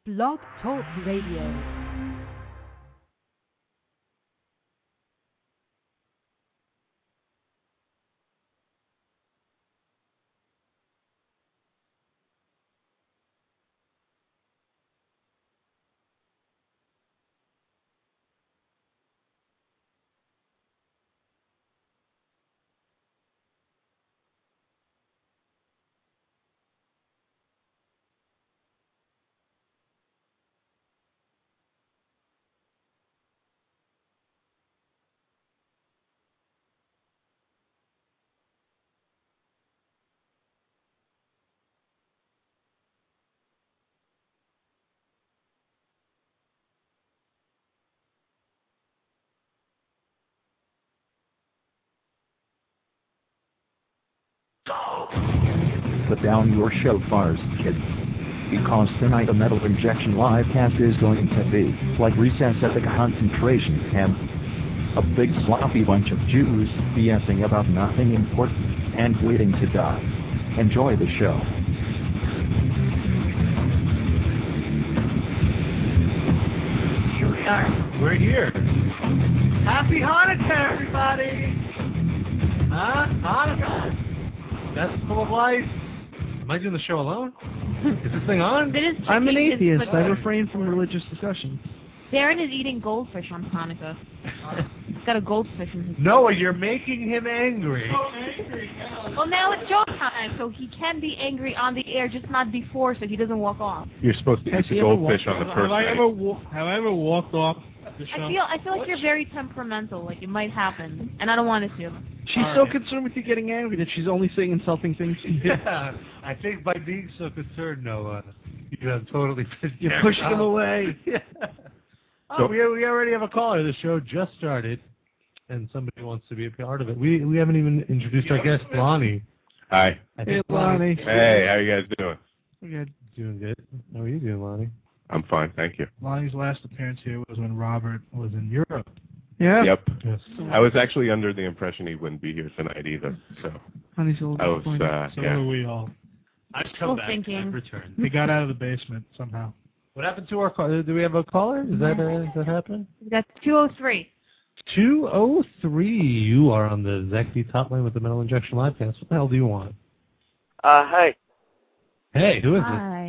Blog Talk Radio. Put down your shofars, kids. Because tonight a Metal Injection livecast is going to be like recess at the concentration camp. A big sloppy bunch of Jews BSing about nothing important and waiting to die. Enjoy the show. Here we are. We're here. Happy Hanukkah, everybody! Huh? Hanukkah! Festival of Life. Am I doing the show alone? Is this thing on? I'm an atheist. I refrain from religious discussion. Darren is eating goldfish on Hanukkah. He's got a goldfish in his Noah, you're making him angry. Well, now it's showtime, so he can be angry on the air, just not before, so he doesn't walk off. You're supposed to eat the goldfish on the first night. Have I ever walked off the show? I feel like you're very temperamental, like it might happen, and I don't want it to. She's so concerned with you getting angry that she's only saying insulting things to you. Yeah, I think by being so concerned, Noah, you have totally You're pushing him away. Yeah. Oh, we already have a caller. The show just started, and somebody wants to be a part of it. We haven't even introduced our guest, Lonnie. Hi. Hey, Lonnie. Hey, how you guys doing? We're good. Doing good. How are you doing, Lonnie? I'm fine, thank you. Lonnie's last appearance here was when Robert was in Europe. Yeah. Yep. Yes. I was actually under the impression he wouldn't be here tonight either, so Honey's a little I was, disappointed. So yeah. were we all. I've Still come back. thinking. I've returned. He got out of the basement somehow. What happened to our caller? Do we have a caller? Is that happening? That's 203. 203. You are on the ZachD top line with the Metal Injection Livecast. What the hell do you want? Hi. Hey, who is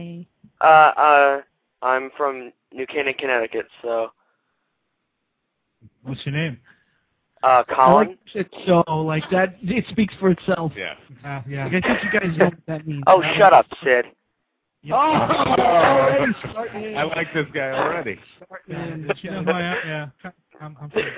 Hi. I'm from New Canaan, Connecticut, so. What's your name? Colin? I like it so, like that, it speaks for itself. yeah. Yeah. Like, I think you guys know what that means. Oh, shut up, Sid. Oh, already starting. I like this guy already. You know who I am? Yeah. I'm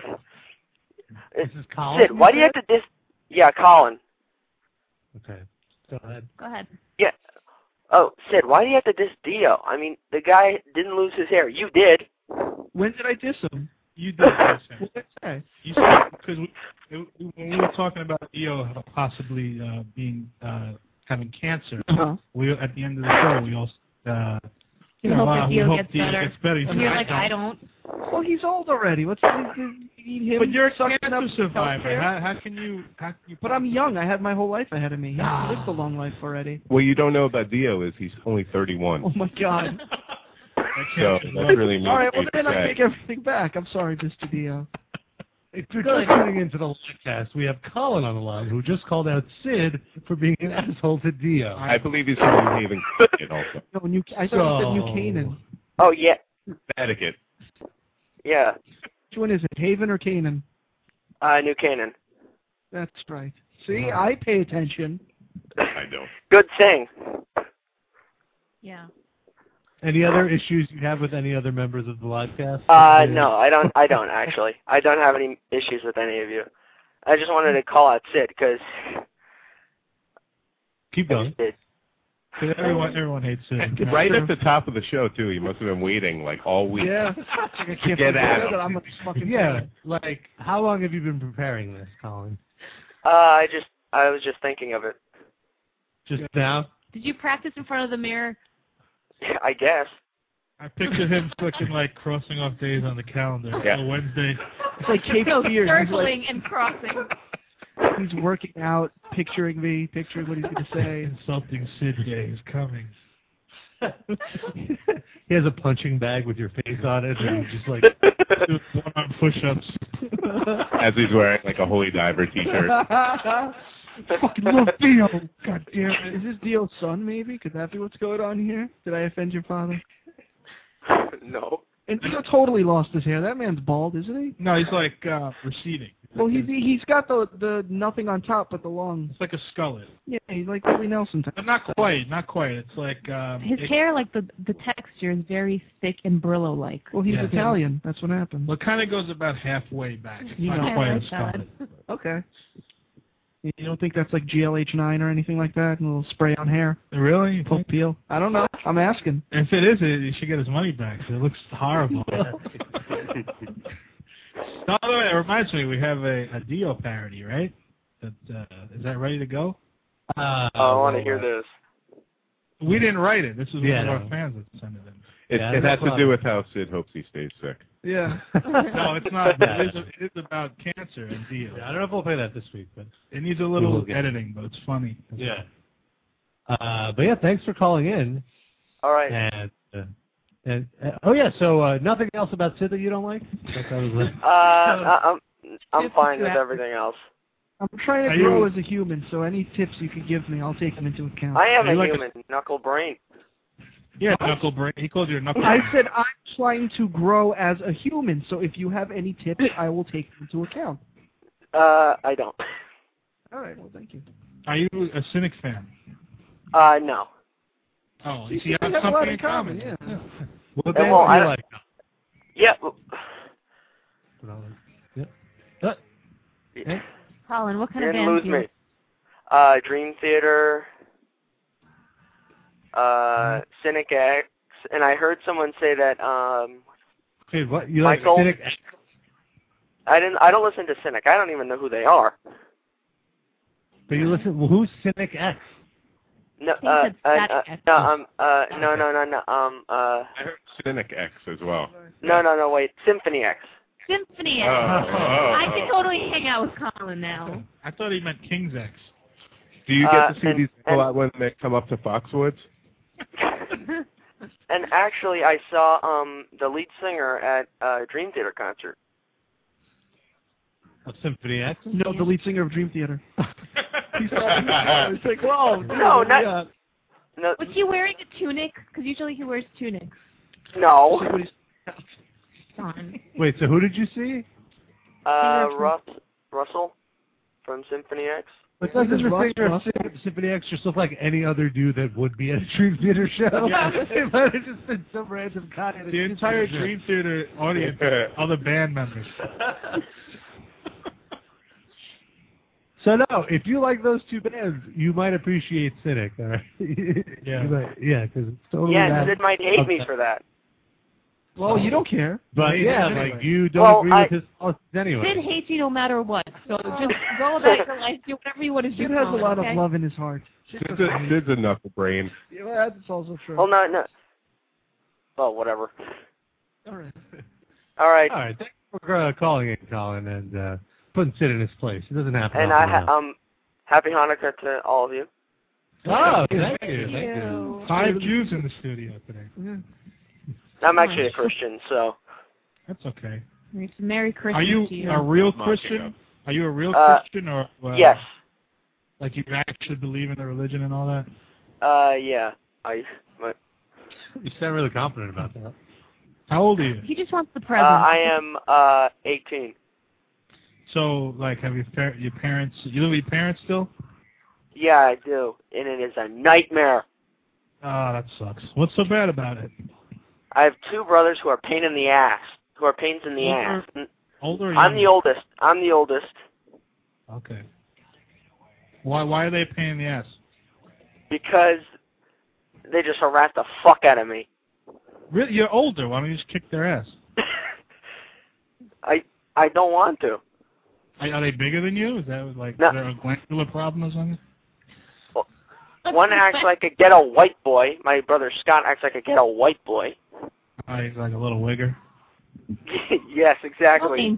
This is Colin. Sid, why do you have to Yeah, Colin. Okay. Go ahead. Go ahead. Yeah. Oh, Sid, why do you have to diss Dio? I mean, the guy didn't lose his hair. You did. When did I diss him? You did this. What did I say? You said, because when we were talking about Dio possibly having cancer, we at the end of the show we also We hope that we Dio hope gets Dio better. gets better. And you're like, I don't. Well, he's old already. What's eat him? But you're a sucking cancer up survivor. healthcare? How can you? But I'm young. I had my whole life ahead of me. He's lived a long life already. What you don't know about Dio is he's only 31. Oh my God. So that's really mean. All right, well to then I say. take everything back. I'm sorry, Mr. Dio. If you're just tuning into the podcast, we have Colin on the line who just called out Sid for being an asshole to Dio. I believe he's from New Haven, Connecticut also. No, I thought you said New Canaan. Oh, yeah. Connecticut. Yeah. Which one is it, Haven or Canaan? New Canaan. That's right. See, I pay attention. I don't. Good thing. Yeah. Any other issues you have with any other members of the livecast? No, I don't actually. I don't have any issues with any of you. I just wanted to call out Sid because. Keep going. Everyone hates Sid. Right at the top of the show too. He must have been waiting like all week. Yeah. To get at him. I'm a fucking Yeah, like how long have you been preparing this, Colin? I was just thinking of it. Just now? Did you practice in front of the mirror? I guess. I picture him clicking like crossing off days on the calendar. Yeah. So Wednesday. It's like Cape So Fear. circling and crossing. He's working out, picturing me, picturing what he's going to say. Insulting Sid Day is coming. He has a punching bag with your face on it, and he's just like do one-arm push-ups. As he's wearing like a Holy Diver T-shirt. Fucking love Dio. God damn it. Is this Dio's son, maybe? Could that be what's going on here? Did I offend your father? No. And Dio totally lost his hair. That man's bald, isn't he? No, he's like receding. Well, he's got the nothing on top but the long. It's like a skullet. Yeah, he's like Willie Nelson type. But not quite. It's like his hair, like the texture, is very thick and Brillo-like. Well, he's Italian. That's what happened. Well, it kind of goes about halfway back. It's You not know. quite I a like that. skullet. Okay. You don't think that's like GLH9 or anything like that? A little spray on hair? Really? You Full think? peel? I don't know. I'm asking. If it is, he should get his money back. It looks horrible. By the way, it reminds me, we have a Dio parody, right? Is that ready to go? I want to hear this. We didn't write it. This is one Yeah, of no. our fans that sent it in. It has to do with how Sid hopes he stays sick. Yeah. No, it's not. But it is about cancer and Dio. Yeah, I don't know if we'll play that this week, but It needs a little editing, but it's funny. yeah. But yeah, thanks for calling in. All right. And oh yeah, so nothing else about Sid that you don't like? I'm fine with everything else. I'm trying to grow as a human, so any tips you could give me, I'll take them into account. I am a like human, knuckle brain. Yeah, knuckle brain. He called you a knuckle I brain. said I'm trying to grow as a human, so if you have any tips, I will take them into account. I don't. All right, well, thank you. Are you a Cynic fan? No. Oh, You you see, we that's have a lot something in common, yeah. What Yeah, band well, do I you don't- like? Yeah. well, Yeah. Colin, what kind You of didn't band lose do you me. Dream Theater, Cynic X, and I heard someone say that Okay, what you like? Michael? Cynic? I don't listen to Cynic. I don't even know who they are. But you listen. Well, who's Cynic X? No, I think it's Static X. no. I heard Cynic X as well. No, wait, Symphony X. Symphony X. Oh. I can totally hang out with Colin now. I thought he meant King's X. Do you get to see and- these people out when they come up to Foxwoods? And actually, I saw the lead singer at a Dream Theater concert. Of Symphony X? No, the lead singer of Dream Theater. He's like, whoa. No, not. Yeah. No, Was he wearing a tunic? Because usually he wears tunics. no. Darn. Wait, so who did you see? Russell from Symphony X. But doesn't the Russ singer of Russell? Symphony X just look like any other dude that would be at a Dream Theater show? Yeah. It might have just been some random guy at a The entire Dream Theater audience, other band members. So no, if you like those two bands, you might appreciate Cynic. All right? Yeah. Because it's totally Yeah, that. Sid might hate me for that. Well, you don't care. But yeah, Anyway. like you don't Well, agree with his policies anyway. Sid hates you no matter what. So just go about your life, do whatever you want to do. Sid has a Colin, lot okay? of love in his heart. Sid's a knuckle brain. Yeah, well, that's also true. Well, no. Well, whatever. All right. All right. All right, thanks for calling in, Colin, and putting Sid in his place. It doesn't happen. And often enough. happy Hanukkah to all of you. Oh, thank you. 5 Jews in the studio today. Yeah. I'm actually a Christian, so. That's okay. It's Merry Christmas Are you to you. a real Mocking Christian? up. Are you a real Christian or Yes. like you actually believe in the religion and all that? Yeah. You sound really confident about that. How old are you? He just wants the present. I am 18. So, like, have your parents? You live with your parents still? Yeah, I do, and it is a nightmare. Ah, that sucks. What's so bad about it? I have 2 brothers who are pains in the ass. Older or I'm the younger? oldest. Okay. Why are they a pain in the ass? Because they just harass the fuck out of me. Really, you're older. Why don't you just kick their ass? I don't want to. Are they bigger than you? Is that like No. is there a glandular problem or something? One acts like a ghetto white boy. My brother Scott acts like a ghetto white boy. He's like a little wigger. Yes, exactly.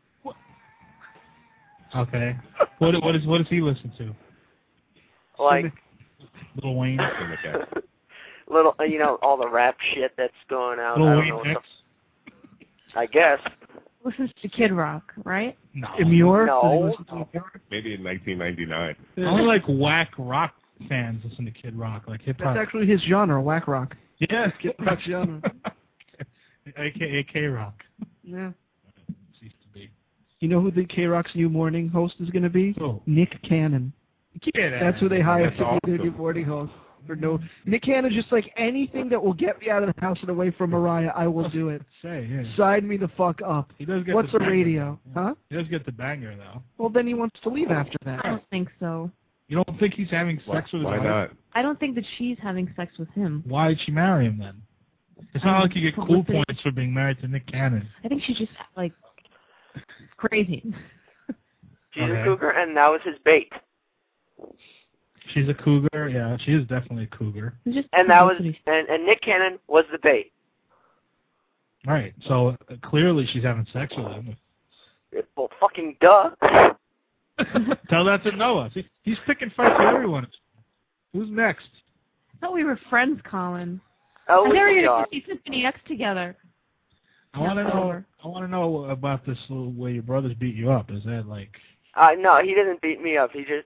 Okay. What does he listen to? Like Little Wayne. little, all the rap shit that's going out. I don't know what I guess. Listens to Kid Rock, right? No. Imure? No. Maybe in 1999. Only like whack rock fans listen to Kid Rock, like hip hop. That's actually his genre, whack rock. Yeah, Kid Rock's genre. AKA K-Rock. Yeah. Ceased to be. You know who the K-Rock's new morning host is going to be? Oh. Nick Cannon. That's who they hired to be the new morning host. Nick Cannon, just like anything that will get me out of the house and away from Mariah, I will do it. Sign me the fuck up. He does get What's the a radio? Huh? He does get the banger, though. Well, then he wants to leave after that. I don't think so. You don't think he's having sex with his wife? Why not? I don't think that she's having sex with him. Why did she marry him then? It's not like you get cool points for being married to Nick Cannon. I think she's just, like, crazy. She's a cougar, and that was his bait. She's a cougar, yeah. She is definitely a cougar. And that was, and Nick Cannon was the bait. Right. So clearly she's having sex with him. Well, fucking duh. Tell that to Noah. See, he's picking fights with everyone. Who's next? I thought we were friends, Colin. Oh, I never we going are. to see Symphony X together. I want to know about this little way your brothers beat you up. Is that like? No, he didn't beat me up. He just.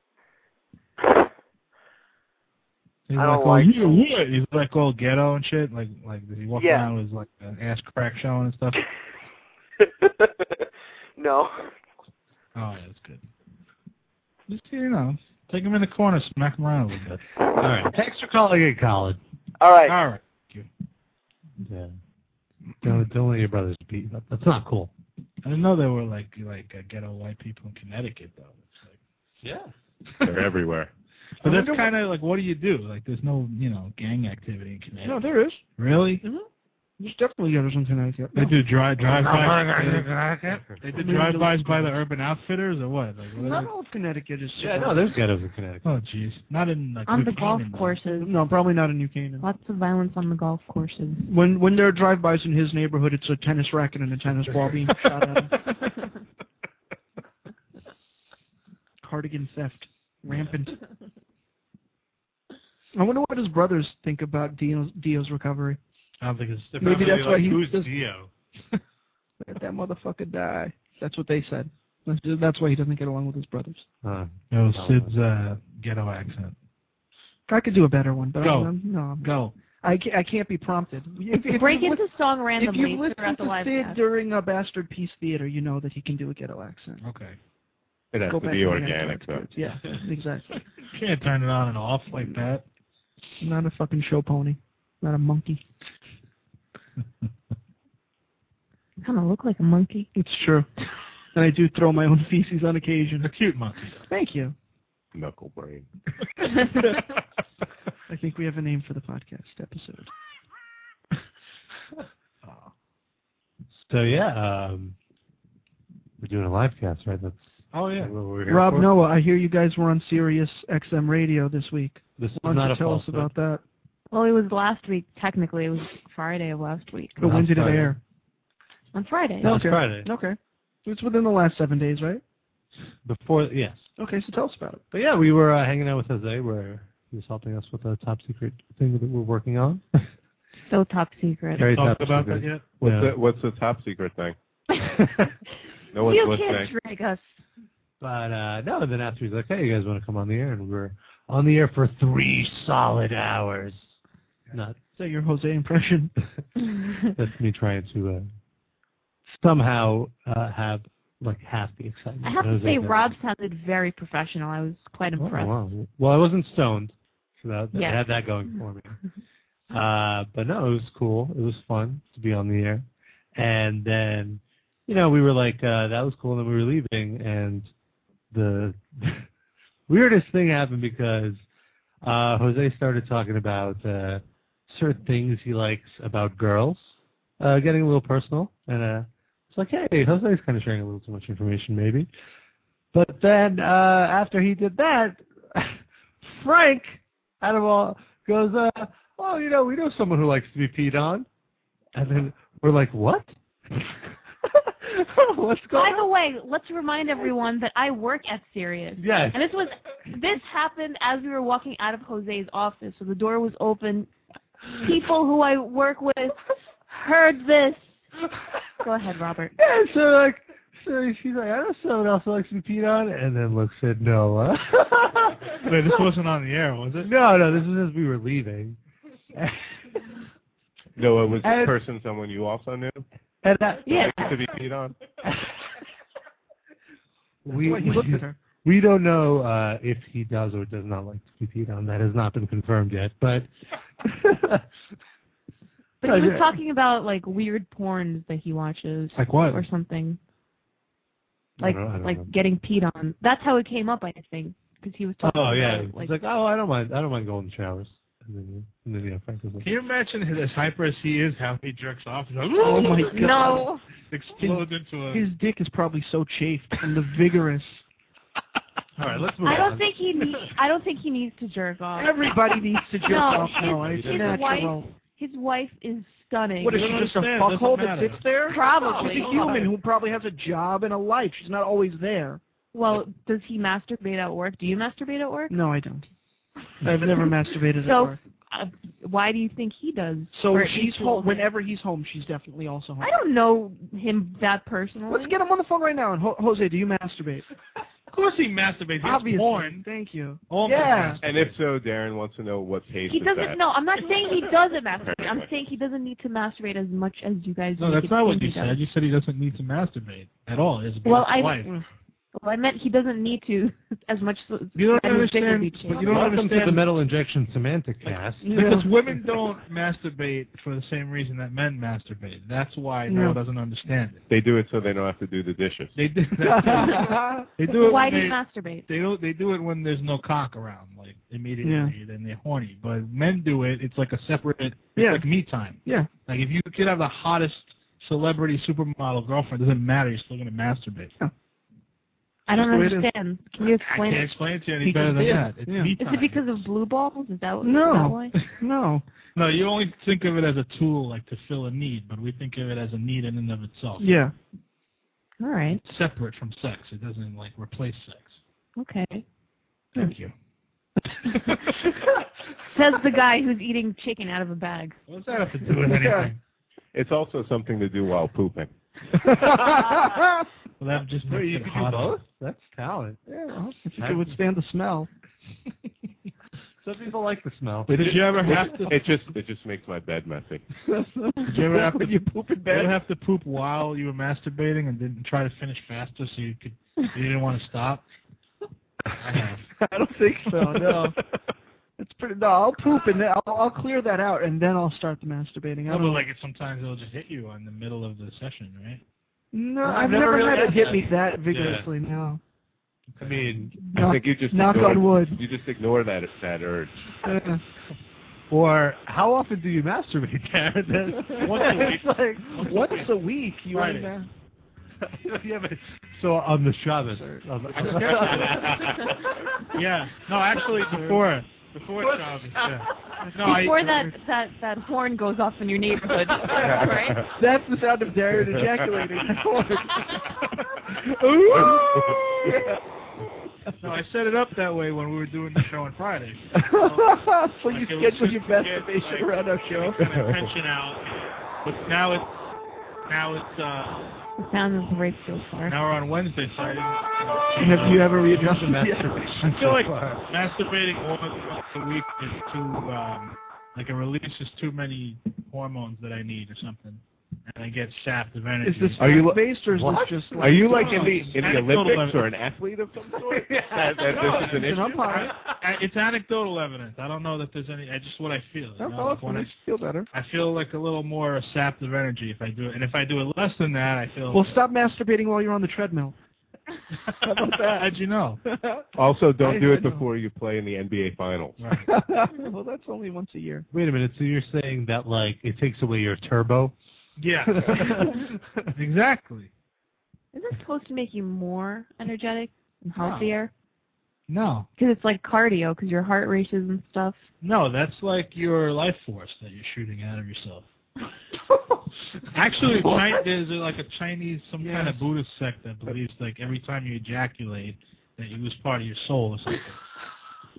He's I like, don't like. He's like all ghetto and shit. Like does he walk around with like an ass crack showing and stuff? No. Oh, yeah, that's good. Just take him in the corner, smack him around a little bit. All right. Thanks for calling in, Colin. All right. All right. Thank you. Yeah. Don't let your brothers beat you up. That's not cool. I didn't know there were like ghetto white people in Connecticut though. It's like, yeah. They're everywhere. But that's kind of like, what do you do? Like, there's no, gang activity in Connecticut. No, there is. Really? Mm-hmm. There's definitely ghettos in Connecticut. They do drive-bys. They do drive-bys by the Urban Outfitters or what? Like, not all of Connecticut is. Yeah, no, there's ghettos in Connecticut. Oh, jeez. Not in like on New the golf Canaan, courses. No, probably not in New Canaan. Lots of violence on the golf courses. When there are drive-bys in his neighborhood, it's a tennis racket and a tennis ball being shot at him. Cardigan theft, rampant. I wonder what his brothers think about Dio's recovery. I don't think it's... Maybe that's why who's Dio? Let that motherfucker die. That's what they said. That's why he doesn't get along with his brothers. It was Sid's ghetto accent. I could do a better one, but Go. Go. I can't be prompted. If Break into song randomly if you listen throughout the to live Sid cast. during a Bastard Peace Theater, you know that he can do a ghetto accent. Okay. It has Go to back be to organic, though. Yeah, exactly. You can't turn it on and off like that. I'm not a fucking show pony. Not a monkey. Kind of look like a monkey. It's true. And I do throw my own feces on occasion. A cute monkey. Thank you. Knuckle brain. I think we have a name for the podcast episode. So yeah, we're doing a live cast, right? That's oh yeah. what we're here Rob for. Noah, I hear you guys were on Sirius XM Radio this week. This is Why not don't a you tell us falsehood. about that? Well, it was last week. Technically, it was Friday of last week. But when did it Friday. air? On Friday. Last Friday. Okay. It's within the last 7 days, right? Before, yes. Okay, so tell us about it. But yeah, we were hanging out with Jose, where he was helping us with a top secret thing that we're working on. So top secret. Very Talked top about secret. that yet? What's the top secret thing? No one's You listening. can't drag us. But no, and then after he's like, hey, you guys want to come on the air? And we were on the air for 3 solid hours. Not Is that your Jose impression? that's me trying to somehow have like half the excitement. I have to Jose say, does. Rob sounded very professional. I was quite Oh, impressed. wow. Well, I wasn't stoned, so that Yeah. I had that going for me. But no, it was cool. It was fun to be on the air. And then, we were like, that was cool, and then we were leaving, and the weirdest thing happened because Jose started talking about certain things he likes about girls, getting a little personal, and it's like, hey, Jose's kind of sharing a little too much information, maybe. But then after he did that, Frank, out of all, goes, oh, we know someone who likes to be peed on. And then we're like, what? What's going By the way, let's remind everyone that I work at Sirius. Yes. And this happened as we were walking out of Jose's office. So the door was open. people who I work with heard this. Go ahead, Robert. Yeah, so she's like, I know someone else likes to be peed on, and then Luke said no. Wait, this wasn't on the air, was it? No, this is as we were leaving. No, it was this person someone you also knew? And that, yeah. To be peed on? We don't know if he does or does not like to be peed on. That has not been confirmed yet, but... But he was talking about, like, weird porns that he watches. Like what? Or something. I don't know. Getting peed on. That's how it came up, I think. Because he was talking about it. He's like, I don't mind going in the showers. And then Frank was like... Can you imagine as hyper as he is, how he jerks off? He's like, oh, my God. No. Explodes into a... His dick is probably so chafed and the vigorous. All right, let's move on. I don't think he needs to jerk off. Everybody needs to jerk off now. It's natural. His wife is stunning. What, is she just a fuckhole that sits there? Probably. She's a human who probably has a job and a life. She's not always there. Well, does he masturbate at work? Do you masturbate at work? No, I don't. I've never masturbated at work. Why do you think he does? So she's home. Whenever he's home, she's definitely also home. I don't know him that personally. Let's get him on the phone right now. And Jose, do you masturbate? Of course he masturbates. Obviously. Porn. Thank you. Yeah. And if so, Darren wants to know what pace he doesn't. that. No, I'm not saying he doesn't masturbate. I'm saying he doesn't need to masturbate as much as you guys. No, that's not what you said. You said he doesn't need to masturbate at all. His wife. Well, I meant he doesn't need to as much. You don't understand. But you don't Welcome understand to the metal injection semantic cast. Because women don't masturbate for the same reason that men masturbate. That's why Noah doesn't understand it. They do it so they don't have to do the dishes. They do. They do it. Why do you masturbate? They do it when there's no cock around, like immediately, then they're horny. But men do it. It's like a separate. It's like me time. Yeah. Like if you could have the hottest celebrity supermodel girlfriend, it doesn't matter. You're still gonna masturbate. Yeah. I don't understand. Can you explain it? I can't explain it to you any better than that. It's me time. Is it because of blue balls? Is that why? No. No, you only think of it as a tool, like to fill a need, but we think of it as a need in and of itself. Yeah. All right. It's separate from sex. It doesn't, like, replace sex. Okay. Thank you. Says the guy who's eating chicken out of a bag. What's that have to do with anything? It's also something to do while pooping. Well, that just makes it hotter. That's talent. Yeah, well, if you can withstand the smell. Some people like the smell. But did you ever have to? It just makes my bed messy. Did you ever have to you poop in bed? Did you ever have to poop while you were masturbating and didn't try to finish faster so you didn't want to stop? I have. I don't think so. No. It's pretty. No, I'll poop and then I'll clear that out and then I'll start the masturbating. No, but like sometimes it'll just hit you in the middle of the session, right? No, I've never had it hit me that vigorously. Yeah. No. I mean, I think you just knock on wood. You just ignore that urge. Or how often do you masturbate, Darren? Once a week. Like, once a week. You Friday. So on the Shabbos. Yeah. No, actually before Shabbos. Yeah. No, before that horn goes off in your neighborhood, right? That's the sound of Darren ejaculating. No, I set it up that way when we were doing the show on Friday. So you schedule your masturbation around our show. Tension out, but now it's. The sound is great so far. Now we're on Wednesday, so have you ever readjusted masturbation? I feel like masturbating once a week is too, like it releases too many hormones that I need or something. And I get sapped of energy. Is this based or is this just like... Are you like in the Olympics or an athlete of some sort? No, this is an issue? It's anecdotal evidence. I don't know that there's any... It's just what I feel. I feel better. I feel like a little more sapped of energy if I do it. And if I do it less than that, I feel... Well, stop masturbating while you're on the treadmill. How about that? How'd you know? Also, don't do it before you play in the NBA Finals. Right. Well, that's only once a year. Wait a minute. So you're saying that, like, it takes away your turbo? Yeah. Exactly. Is it supposed to make you more energetic and healthier? No. Because it's like cardio, because your heart races and stuff. No, that's like your life force that you're shooting out of yourself. Actually, there's like a Chinese, kind of Buddhist sect that believes like every time you ejaculate that you lose part of your soul or something.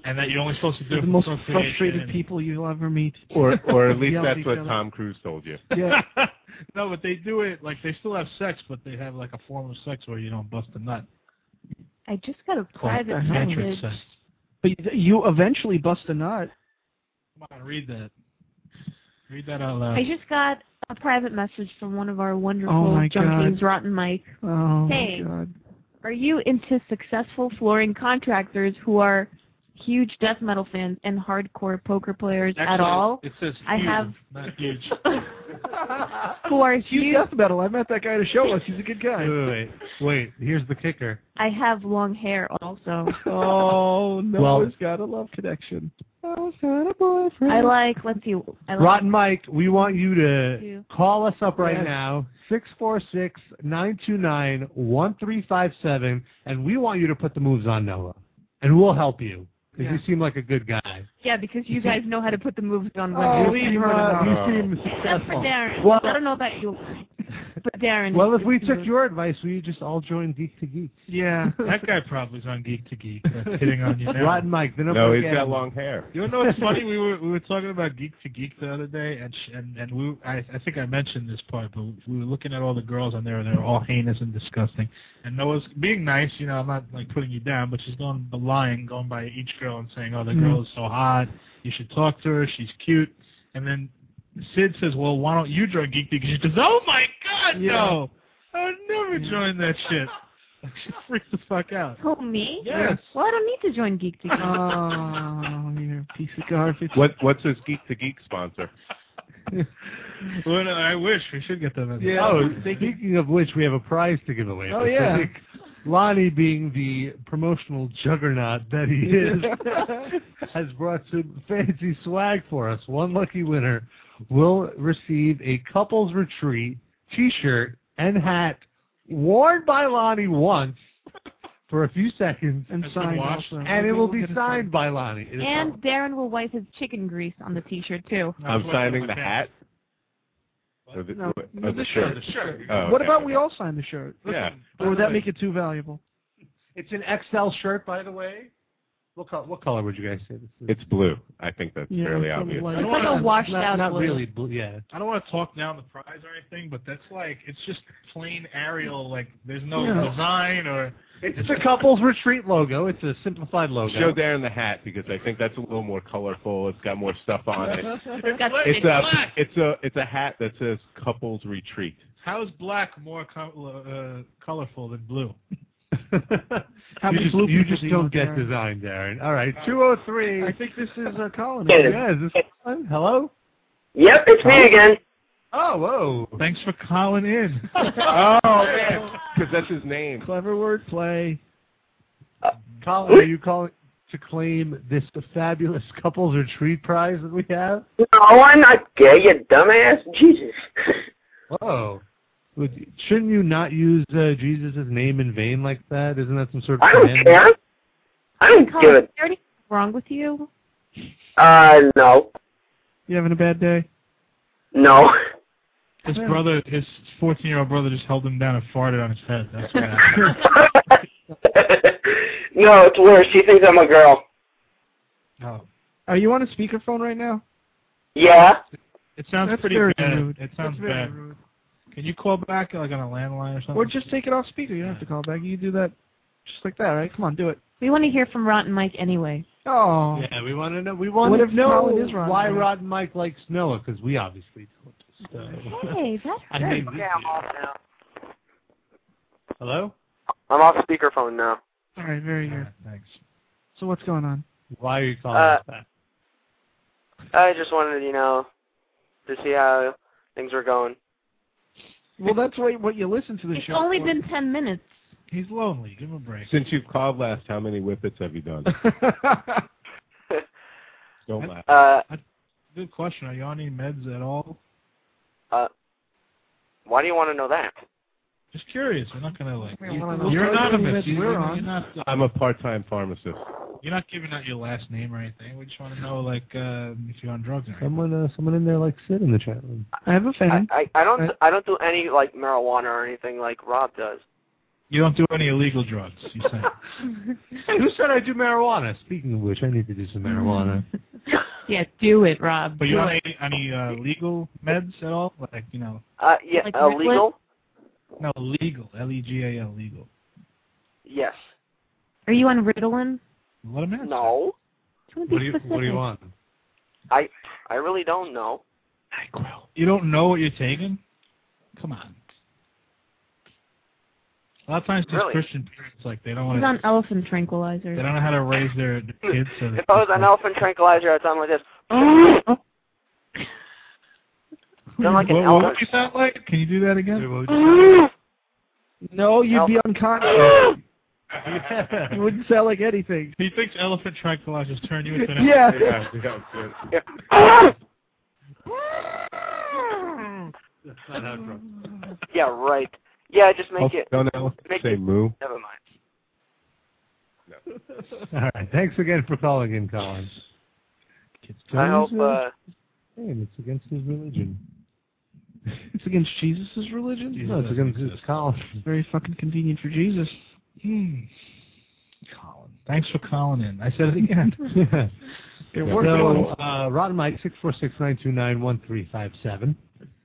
and that you're only supposed to do They're it the for most procreation frustrated and- people you'll ever meet. Or at least Yell at that's each what other. Tom Cruise told you. Yeah. No, but they do it like they still have sex, but they have like a form of sex where you don't bust a nut. I just got a private Tantric message. sex. But you eventually bust a nut. Come on, read that. Read that out loud. I just got a private message from one of our Oh wonderful my junkies, God. Rotten Mike. Oh Hey. my God. Are you into successful flooring contractors who are huge death metal fans and hardcore poker players at Actually, all? It says I huge, have- not huge. Who are Huge huge? death metal. I met that guy at a show once. He's a good guy. Wait. Here's the kicker. I have long hair also. Oh, Noah's Well- got a love connection. Noah's got a boyfriend. I like, let's see. I like, Rotten Mike, we want you to You. call us up right Yes. now, 646-929-1357, and we want you to put the moves on Noah. And we'll help you, because you seem like a good guy. yeah, because you guys know how to put the moves on Oh, women. you seem Except for successful. Darren. Well- I don't know about you, but Darren. Well, if we took your advice, we just all join Geek to Geek. Yeah. That guy probably is on Geek to Geek. That's hitting on you now. Rotten Mike, the number No, he's again. got long hair. You know what's funny? We were talking about Geek to Geek the other day, and I think I mentioned this part, but we were looking at all the girls on there, and they were all heinous and disgusting. And Noah's being nice, you know, I'm not like putting you down, but she's going by each girl and saying, "Oh, the girl is so hot. You should talk to her. She's cute." And then Sid says, "Well, why don't you join Geek to Geek?" She goes, "Oh my God, no! I would never join that shit." She freaked the fuck out. Who, me? Yes. Well, I don't need to join Geek to Geek. Oh, you're a piece of garbage. What's his Geek to Geek sponsor? Well, no, I wish we should get them. Yeah. Oh, speaking of which, we have a prize to give away. Oh, yeah. Pacific. Lonnie, being the promotional juggernaut that he is, has brought some fancy swag for us. One lucky winner will receive a couples retreat T-shirt and hat worn by Lonnie once for a few seconds, And Has been signed washed. also. and it will be We'll get it signed by Lonnie. It is And Darren will wipe his chicken grease on the T-shirt, too. I'm signing the hat. Or the, No, or the shirt. The shirt. Oh, What okay. about we all sign the shirt? Yeah. Or would that make it too valuable? It's an XL shirt, by the way. What color would you guys say this is? It's blue. I think that's Yeah, fairly it's obvious. like- It's like a washed out not blue. really blue. Yeah. I don't want to talk down the prize or anything, but that's like, it's just plain Arial, like there's no Yeah. design or... It's the couples retreat logo. It's a simplified logo. Show Darren the hat because I think that's a little more colorful. It's got more stuff on it. It's got It's black. It's a hat that says couples retreat. How is black more colorful than blue? How many blue you people just do don't know, get Darren? design, Darren. All right, 203. I think this is Colin. Yeah, is this Colin? Hello? Yep, it's me again. Oh, whoa. Thanks for calling in. Oh man, because that's his name. Clever wordplay. Colin, are you calling to claim this fabulous couples retreat prize that we have? No, I'm not gay, you dumbass. Jesus. Whoa. Shouldn't you not use Jesus' name in vain like that? Isn't that some sort of I don't commandment? care. I don't give Colin, is it. there anything wrong with you? No. You having a bad day? No. His 14-year-old brother just held him down and farted on his head. That's what happened. No, it's worse. She thinks I'm a girl. Oh. Are you on a speakerphone right now? Yeah. It sounds That's pretty very bad. rude. It sounds That's very bad. rude. Can you call back like on a landline or something? Or just take it off speaker. You don't have to call back. You can do that just like that, right? Come on, do it. We want to hear from Rotten Mike anyway. Oh. Yeah, we want to know. We want What to if know Colin is Rotten why Mike? Rotten Mike likes Noah, because we obviously don't. So. Hey, that's I good. mean, Okay, I'm off now. hello? I'm off speakerphone now. All right, very good. Thanks. So what's going on? Why are you calling us back? I just wanted, to see how things were going. Well, that's what you listen to the It's show only for. been 10 minutes. He's lonely. Give him a break. Since you've called last, how many whippets have you done? Don't laugh. Good question. Are you on any meds at all? Why do you want to know that? Just curious. We're not gonna like. We wanna know You're what anonymous. meds we're on. I'm a part-time pharmacist. You're not giving out your last name or anything. We just want to know like if you're on drugs or anything. Someone in there like Sid in the chat room. I have a fan. I don't do any like marijuana or anything like Rob does. You don't do any illegal drugs, you said. Hey, who said I do marijuana? Speaking of which, I need to do some marijuana. Yeah, do it, Rob. But you on any legal meds at all? Like, you know. Yeah, Like legal? No, legal. Legal. Legal. Yes. Are you on Ritalin? What am I? No. What do you want? I really don't know. You don't know what you're taking? Come on. A lot of times these Christian parents, like, they don't want to... He's on elephant tranquilizer. They don't know how to raise their kids. So if I was on elephant tranquilizer, I'd sound like this. Sound like an elephant. What do you sound like? Can you do that again? No, you'd be unconscious. You wouldn't sound like anything. He thinks elephant tranquilizers turn you into an elephant. Yeah, right. Yeah, just make it. Don't say moo. Never mind. No. All right. Thanks again for calling in, Colin. I hope. It's against his religion. It's against Jesus' religion? No, it's against Colin. It's very fucking convenient for Jesus. Colin. Thanks for calling in. I said it again. It worked. So, Rotten Mike, 646-929-1357.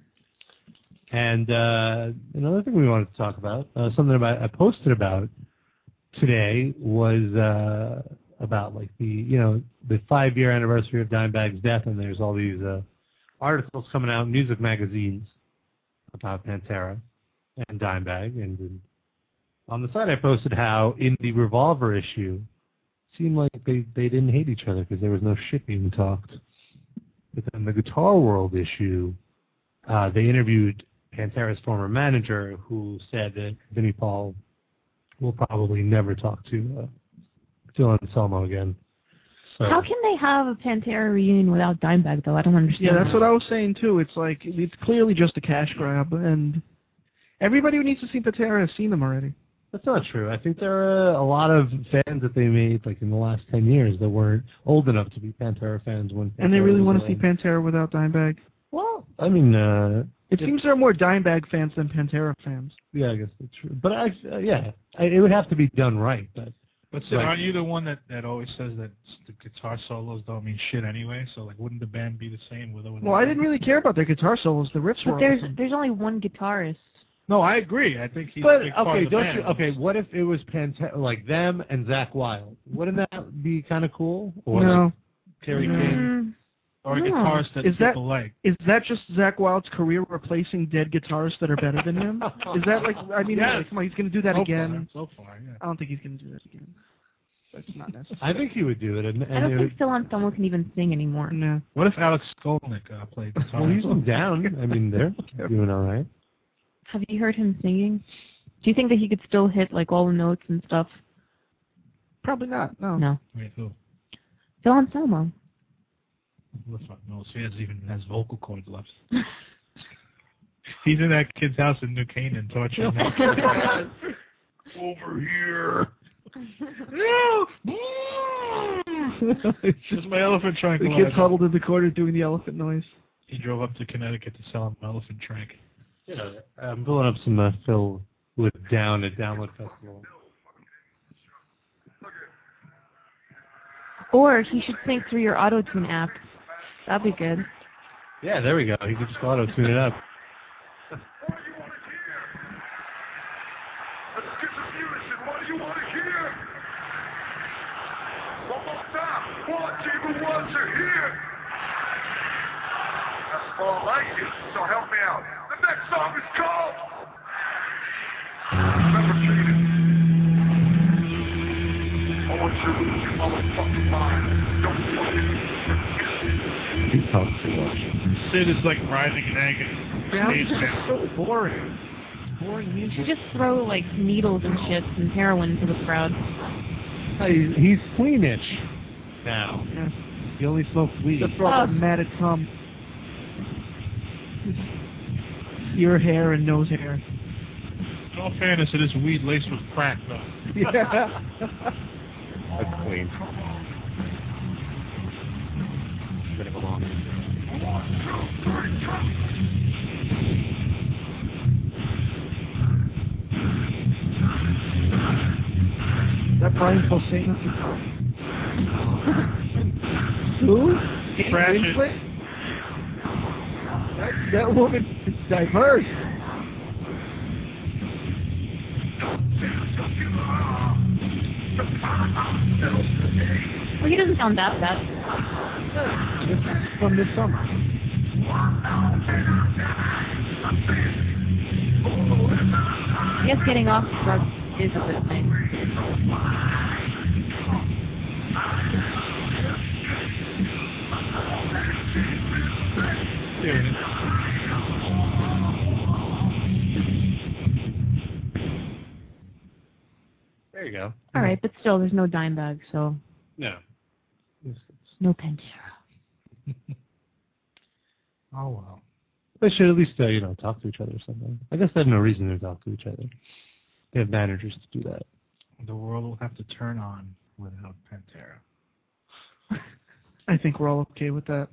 And another thing we wanted to talk about, something I posted about today was about like the 5-year anniversary of Dimebag's death, and there's all these articles coming out in music magazines about Pantera and Dimebag, and on the side I posted how in the Revolver issue, it seemed like they didn't hate each other because there was no shit being talked. But then the Guitar World issue, they interviewed Pantera's former manager, who said that Vinnie Paul will probably never talk to Phil Anselmo again. So. How can they have a Pantera reunion without Dimebag, though? I don't understand. Yeah, that's what I was saying, too. It's like, it's clearly just a cash grab, and everybody who needs to see Pantera has seen them already. That's not true. I think there are a lot of fans that they made, like, in the last 10 years that weren't old enough to be Pantera fans when Pantera and they really want to away. see Pantera without Dimebag? Well, I mean... it seems there are more Dimebag fans than Pantera fans. Yeah, I guess that's true. But, it would have to be done right. But so aren't you the one that always says that the guitar solos don't mean shit anyway? So, like, wouldn't the band be the same with Well, I didn't really care about their guitar solos. The riffs were awesome. There's only one guitarist. No, I agree. I think he's but, a big part of the band. Okay, what if it was Pantera, like them and Zakk Wylde? Wouldn't that be kind of cool? Or no. Like Terry King? Or a guitarist that people like. Is that just Zakk Wylde's career replacing dead guitarists that are better than him? Is that like, I mean, come on, he's going to do that again? So far, yeah. I don't think he's going to do that again. That's not necessary. I think he would do it. And I don't think Phil Anselmo can even sing anymore. No. What if Alex Skolnick played guitar? Well, he's down. I mean, they're doing all right. Have you heard him singing? Do you think that he could still hit, like, all the notes and stuff? Probably not, no. No. Wait, who? Phil Anselmo. Let's not know. So he has vocal cords left. He's in that kid's house in New Canaan torturing him. Over here. No! It's just my elephant trank. The kid's huddled in the corner doing the elephant noise. He drove up to Connecticut to sell him an elephant trank. Yeah, I'm pulling up some Phil with Down at Download Festival. Or he should sync through your auto-tune app. That'd be good. Yeah, there we go. He could just auto-tune it up. What do you want to hear? One more time. What evil ones are here? That's all I like it, so help me out. The next song is called Perpetrated. I want you to lose your motherfucking mind. Don't fucking He talks too much. Sid is like rising in anger. It's so boring. Boring music. You should just throw, like, needles and shit and heroin to the crowd. He's cleanish now. Yeah. He only smokes weed. That's all mad at Tom. Ear hair and nose hair. In all fairness, it is weed laced with crack, though. Yeah. That's clean. Better go on. Brian Posehn. Who? Kate Winslet? That woman is diverse. Well, he doesn't sound that bad. This is from this summer. I guess getting off drugs is a good thing. There you go. All right, but still, there's no dime bag, so No. no Pantera. Oh, well. They should at least, talk to each other or something. I guess they have no reason to talk to each other. They have managers to do that. The world will have to turn on without Pantera. I think we're all okay with that.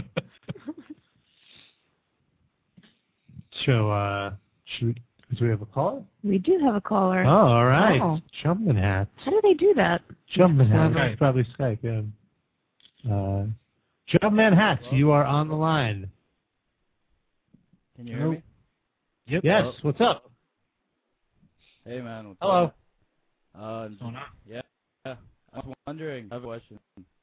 So, do we have a caller? We do have a caller. Oh, all right. Oh. Jumpman Hats. How do they do that? Jumpman Hats. Skype. Probably Skype, yeah. Jumpman Hats, you are on the line. Can you hear me? Yep. Yes, Hello? what's up? Hey, man. What's Hello. up? Yeah. I was wondering, I have a question.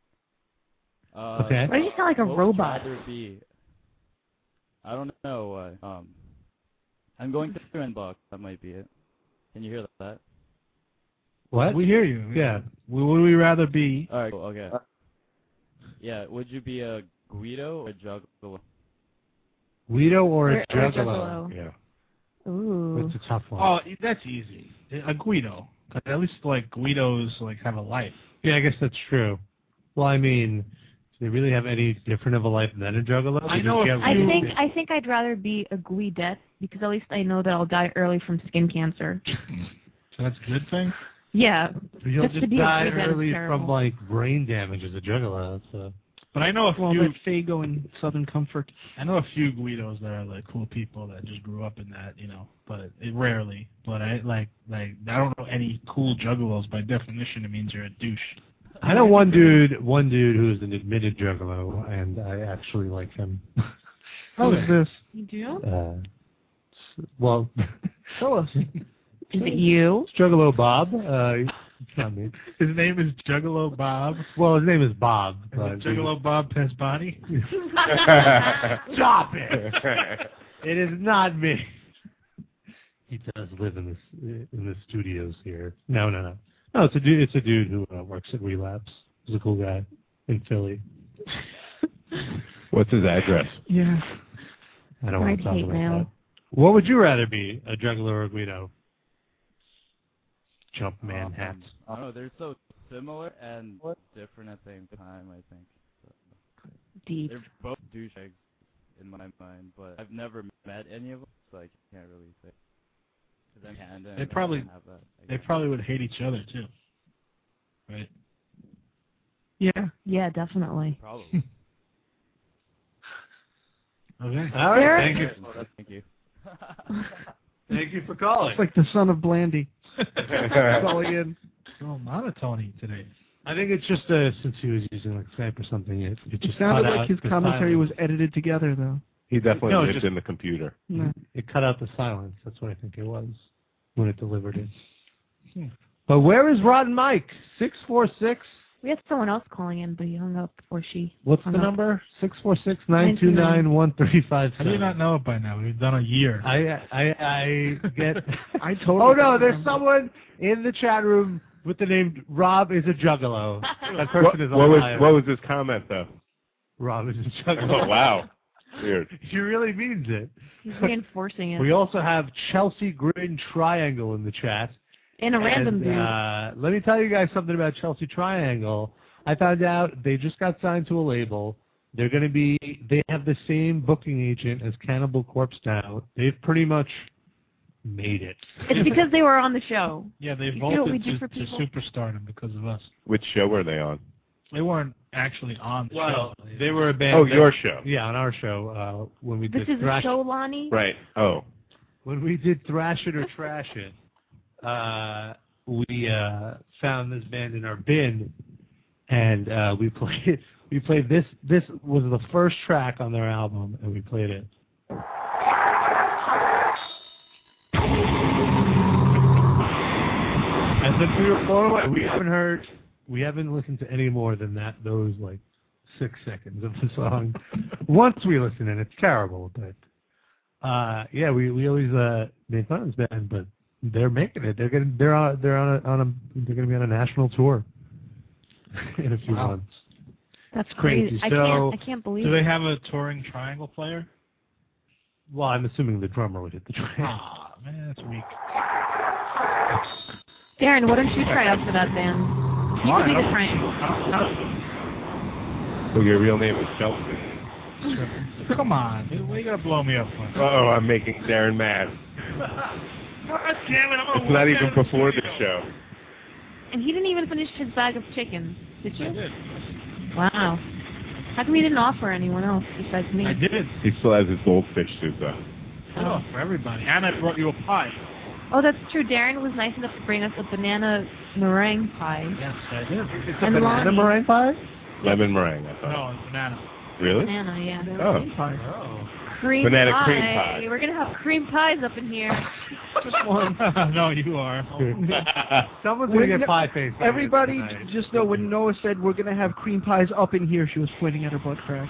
Okay. Why do you sound like a what robot? Would you rather be? I don't know. I'm going through inbox. That might be it. Can you hear that? What? We hear you. Yeah. Would we rather be? All right, cool. Okay. Yeah, would you be a Guido or a Juggalo? Guido or a Or a Juggalo? Juggalo. Yeah. Ooh. It's a tough one. Oh, that's easy. A Guido. 'Cause at least, Guidos, have a life. Yeah, I guess that's true. Well, I mean, do they really have any different of a life than a Juggalo? I know a I think I'd rather be a Guidette because at least I know that I'll die early from skin cancer. So that's a good thing? Yeah. You'll to just be a die Guidette is early terrible. from, brain damage as a Juggalo. So. But I know a Well, few. that Fago and Southern Comfort. I know a few Guidos that are cool people that just grew up in that, but rarely. But I don't know any cool Juggalos. By definition, it means you're a douche. I know one dude who's an admitted Juggalo, and I actually like him. How is this? You do? Well, Tell us. Is it you? it's Juggalo Bob. It's not me. His name is Juggalo Bob. Well, his name is Bob. Is it Juggalo Bob Pesbani? Stop it! It is not me. He does live in the studios here. No. No, it's a dude who works at Relapse. He's a cool guy in Philly. What's his address? Yeah. I don't want I'd to talk hate about now. that. What would you rather be, a Juggalo or a Guido? Jumpman Hats. I don't know. They're so similar and different at the same time, I think. Deep. They're both douchebags in my mind, but I've never met any of them, so I can't really say. They probably would hate each other too, right? Yeah. Yeah, definitely. Probably. Okay. All right. Thank you. Thank you. Thank you for calling. It's like the son of Blandy. Calling in. So monotony today. I think it's just since he was using Skype or something, it It just sounded cut like out his the commentary was silence. edited together, though. He definitely No, lived just- in the computer. No. It cut out the silence. That's what I think it was when it delivered it. But where is Rotten Mike? 646. We had someone else calling in, but he hung up before she What's hung the up. number? 646-929-1357. How do you not know it by now? We've done a year. I get. I totally. Oh no! There's someone in the chat room with the name Rob is a Juggalo. That person is alive. What was his comment though? Rob is a Juggalo. Oh wow, weird. He really means it. He's reinforcing it. We also have Chelsea Grin Triangle in the chat. And a random dude. Let me tell you guys something about Chelsea Triangle. I found out they just got signed to a label. They have the same booking agent as Cannibal Corpse now. They've pretty much made it. It's because they were on the show. Yeah, they You see what we vaulted do to for people? superstardom because of us. Which show were they on? They weren't actually on the show. They were a band. Oh, your show. Yeah, on our show when we This did is Thrash. a show, Lonnie? Right. Oh. When we did Thrash It or Trash It, we found this band in our bin, and we played. We played this. This was the first track on their album, and we played it. And since we were blown away, we haven't listened to any more than that. Those like 6 seconds of the song. Once we listen, and it's terrible, but yeah, we always made fun of this band, but they're making it. They're gonna be on a national tour in a few months. That's crazy. I can't believe it. Do they have a touring triangle player? Well, I'm assuming the drummer would hit the triangle. Ah, man, that's weak. Darren, why don't you try out for that band? You could be the triangle. So your real name is Chelsea. Come on, dude, what are you gonna blow me up for? Oh, I'm making Darren mad. God damn it, it's not even before the show. And he didn't even finish his bag of chicken, did you? I did. Wow. How come you didn't offer anyone else besides me? I did. He still has his goldfish soup, though. Oh, for everybody. And I brought you a pie. Oh, that's true. Darren was nice enough to bring us a banana meringue pie. Yes, I did. It's a banana meringue pie? Lemon meringue, I thought. No, it's banana. Really? Banana, yeah. Oh. Cream Banana pie. cream pie. We're going to have cream pies up in here. Just one. No, you are. Someone's going to get pie face. Everybody just know when Noah said we're going to have cream pies up in here, she was pointing at her butt crack.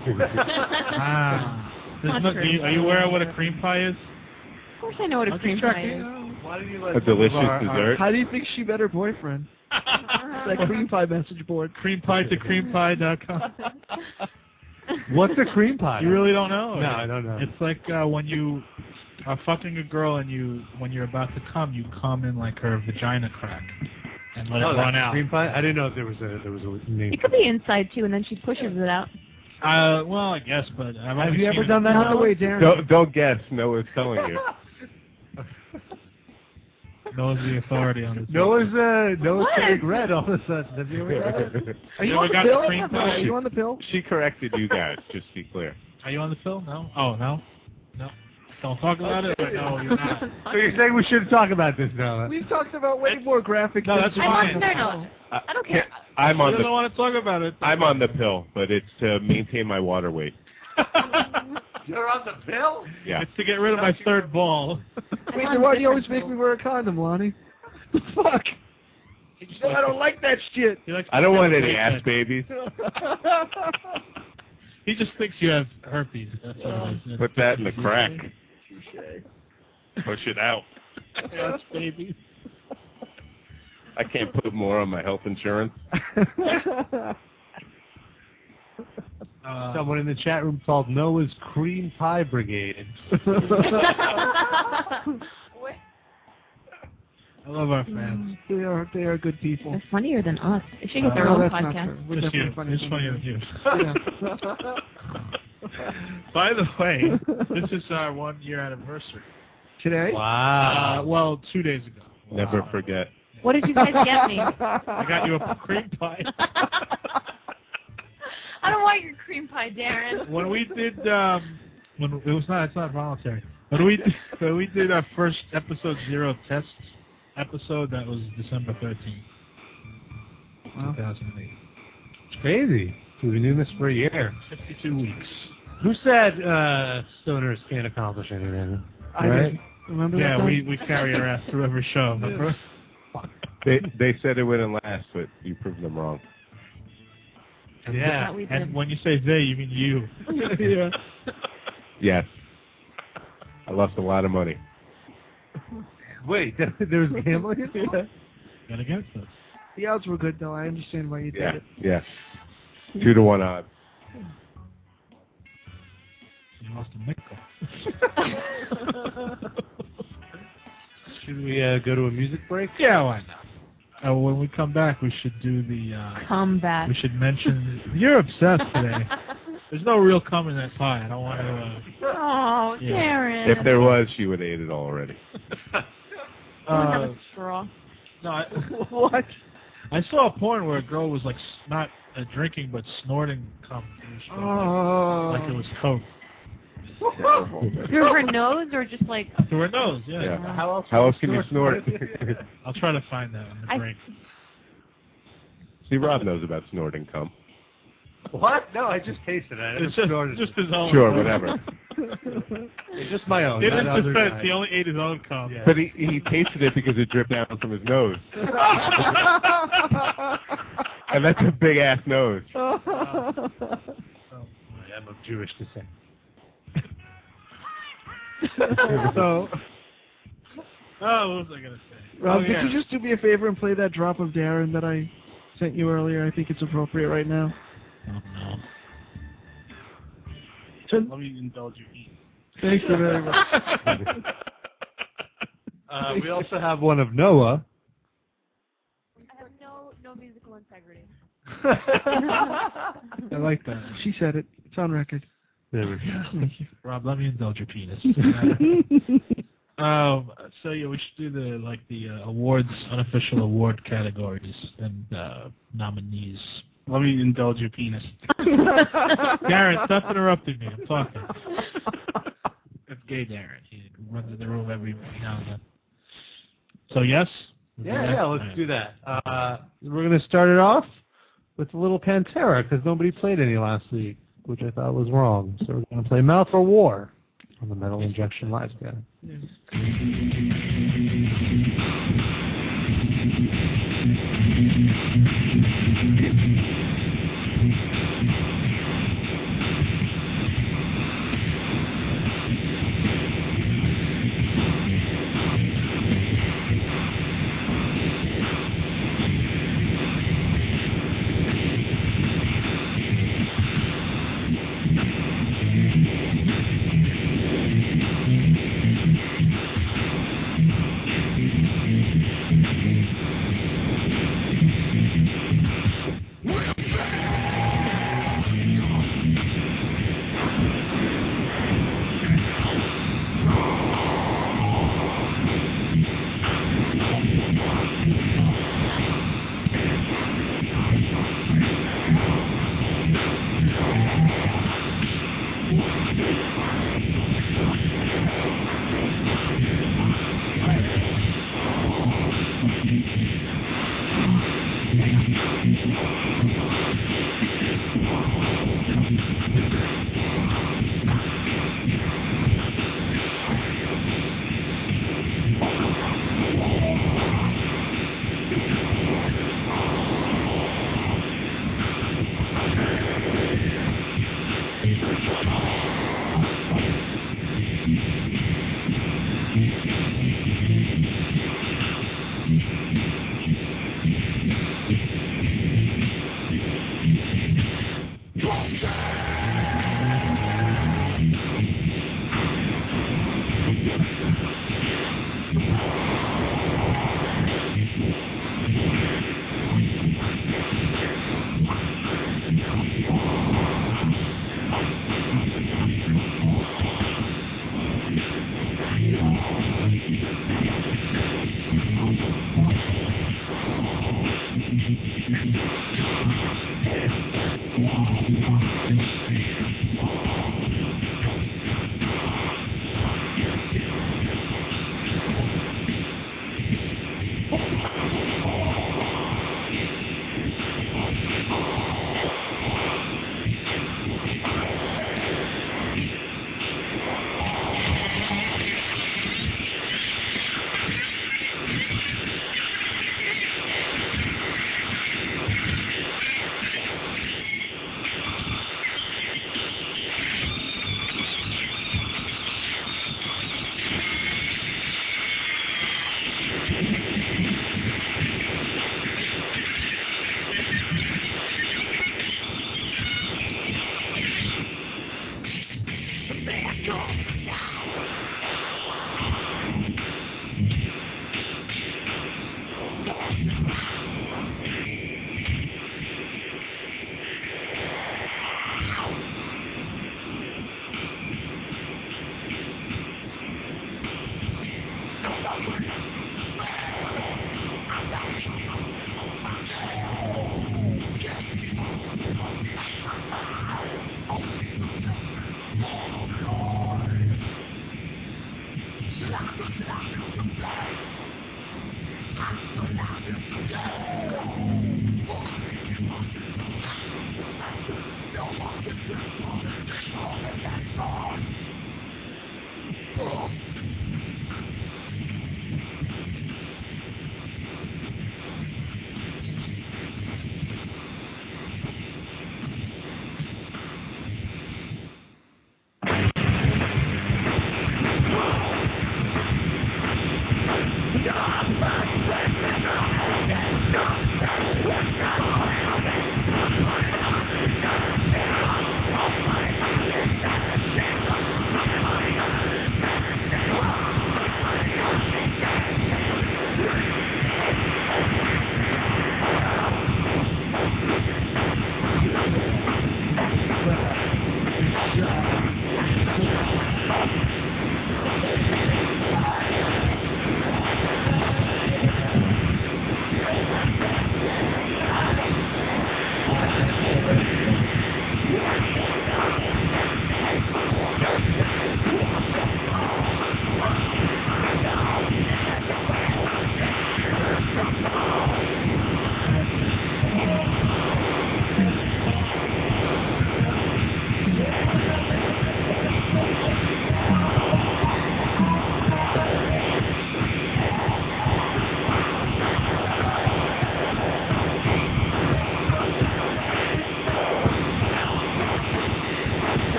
Are you aware of what a cream pie is? Of course I know what a cream pie is. Why do you a delicious dessert. How do you think she met her boyfriend? That cream pie message board. Creampie to creampie.com. What's a cream pie? You really don't know? No, I don't know. It's like when you are fucking a girl and when you're about to come, you come in like her vagina crack and let it run out. Cream pie? I didn't know if there was a name. It could be inside too, and then she pushes it out. Well, I guess, but have you ever done that? Not the way Darren. Don't guess. Noah's telling you. Noah's the authority on this. Noah's getting red all of a sudden. Have you ever done it? Are you on the pill? Are you on the pill? She corrected you guys, just to be clear. Are you on the pill? No? Oh, no? No. Don't talk about it? Or no, you're not. So you're saying we shouldn't talk about this now? We've talked about way more graphic No, that's fine. No. I don't care. I don't want to talk about it. I'm on the pill, but it's to maintain my water weight. You're on the pill? Yeah. It's to get rid of my third ball. Wait, then why do you always make me wear a condom, Lonnie? The fuck? You said I don't like that shit. I don't want any ass babies. He just thinks you have herpes. That's what it is. Put that in the crack. Push it out. Ass babies. I can't put more on my health insurance. Someone in the chat room called Noah's Cream Pie Brigade. I love our fans. They are good people. They're funnier than us. They should get their own podcast. We're Just you. funnier It's funnier than you. Yeah. By the way, this is our 1-year anniversary. Today? Wow. Well, 2 days ago. Never forget. What did you guys get me? I got you a cream pie. I don't want your cream pie, Darren. When we did, it's not voluntary. When we did our first episode 0 test episode, that was December 13th, 2008. It's crazy. We've been doing this for a year. 52 weeks. Who said stoners can't accomplish anything? I Right? remember Yeah, that? we carry our ass through every show. Remember? They said it wouldn't last, but you proved them wrong. Yeah, and when you say they, you mean you. Yeah. Yes. I lost a lot of money. Wait, there was gambling? Yeah. Got against us. The odds were good, though. I understand why you did it. Yeah. 2-to-1 odds. You lost a nickel. Should we go to a music break? Yeah, why not? When we come back, we should do the... Come back. We should mention... You're obsessed today. There's no real cum in that pie. I don't want to... Oh, yeah. Darren. If there was, she would have ate it already. I have a straw. No, What? I saw a porn where a girl was like not drinking but snorting cum. Like it was coke. Terrible. Through her nose or just like... Through her nose, yeah. Yeah. How else can you snort? I'll try to find that on the break. See, Rob knows about snorting cum. What? No, I just tasted it. It's just his own. Sure, whatever. It's just my own. In his defense, he only ate his own cum. Yeah. But he tasted it because it dripped down from his nose. And that's a big-ass nose. I'm of Jewish descent. So, what was I going to say? Rob, could you just do me a favor and play that drop of Darren that I sent you earlier? I think it's appropriate right now. Oh, no. Let me indulge you. Thank you very much. We also have one of Noah. I have no musical integrity. I like that. She said it. It's on record. There we go. Thank you. Rob, let me indulge your penis. So yeah, we should do the awards, unofficial award categories and nominees. Let me indulge your penis. Darren, stop interrupting me. I'm talking. It's gay Darren. He runs in the room every now and then. So yes? Yeah, let's do that. We're going to start it off with a little Pantera because nobody played any last week, which I thought was wrong. So we're going to play Mouth for War on the Metal Injection Live Scan.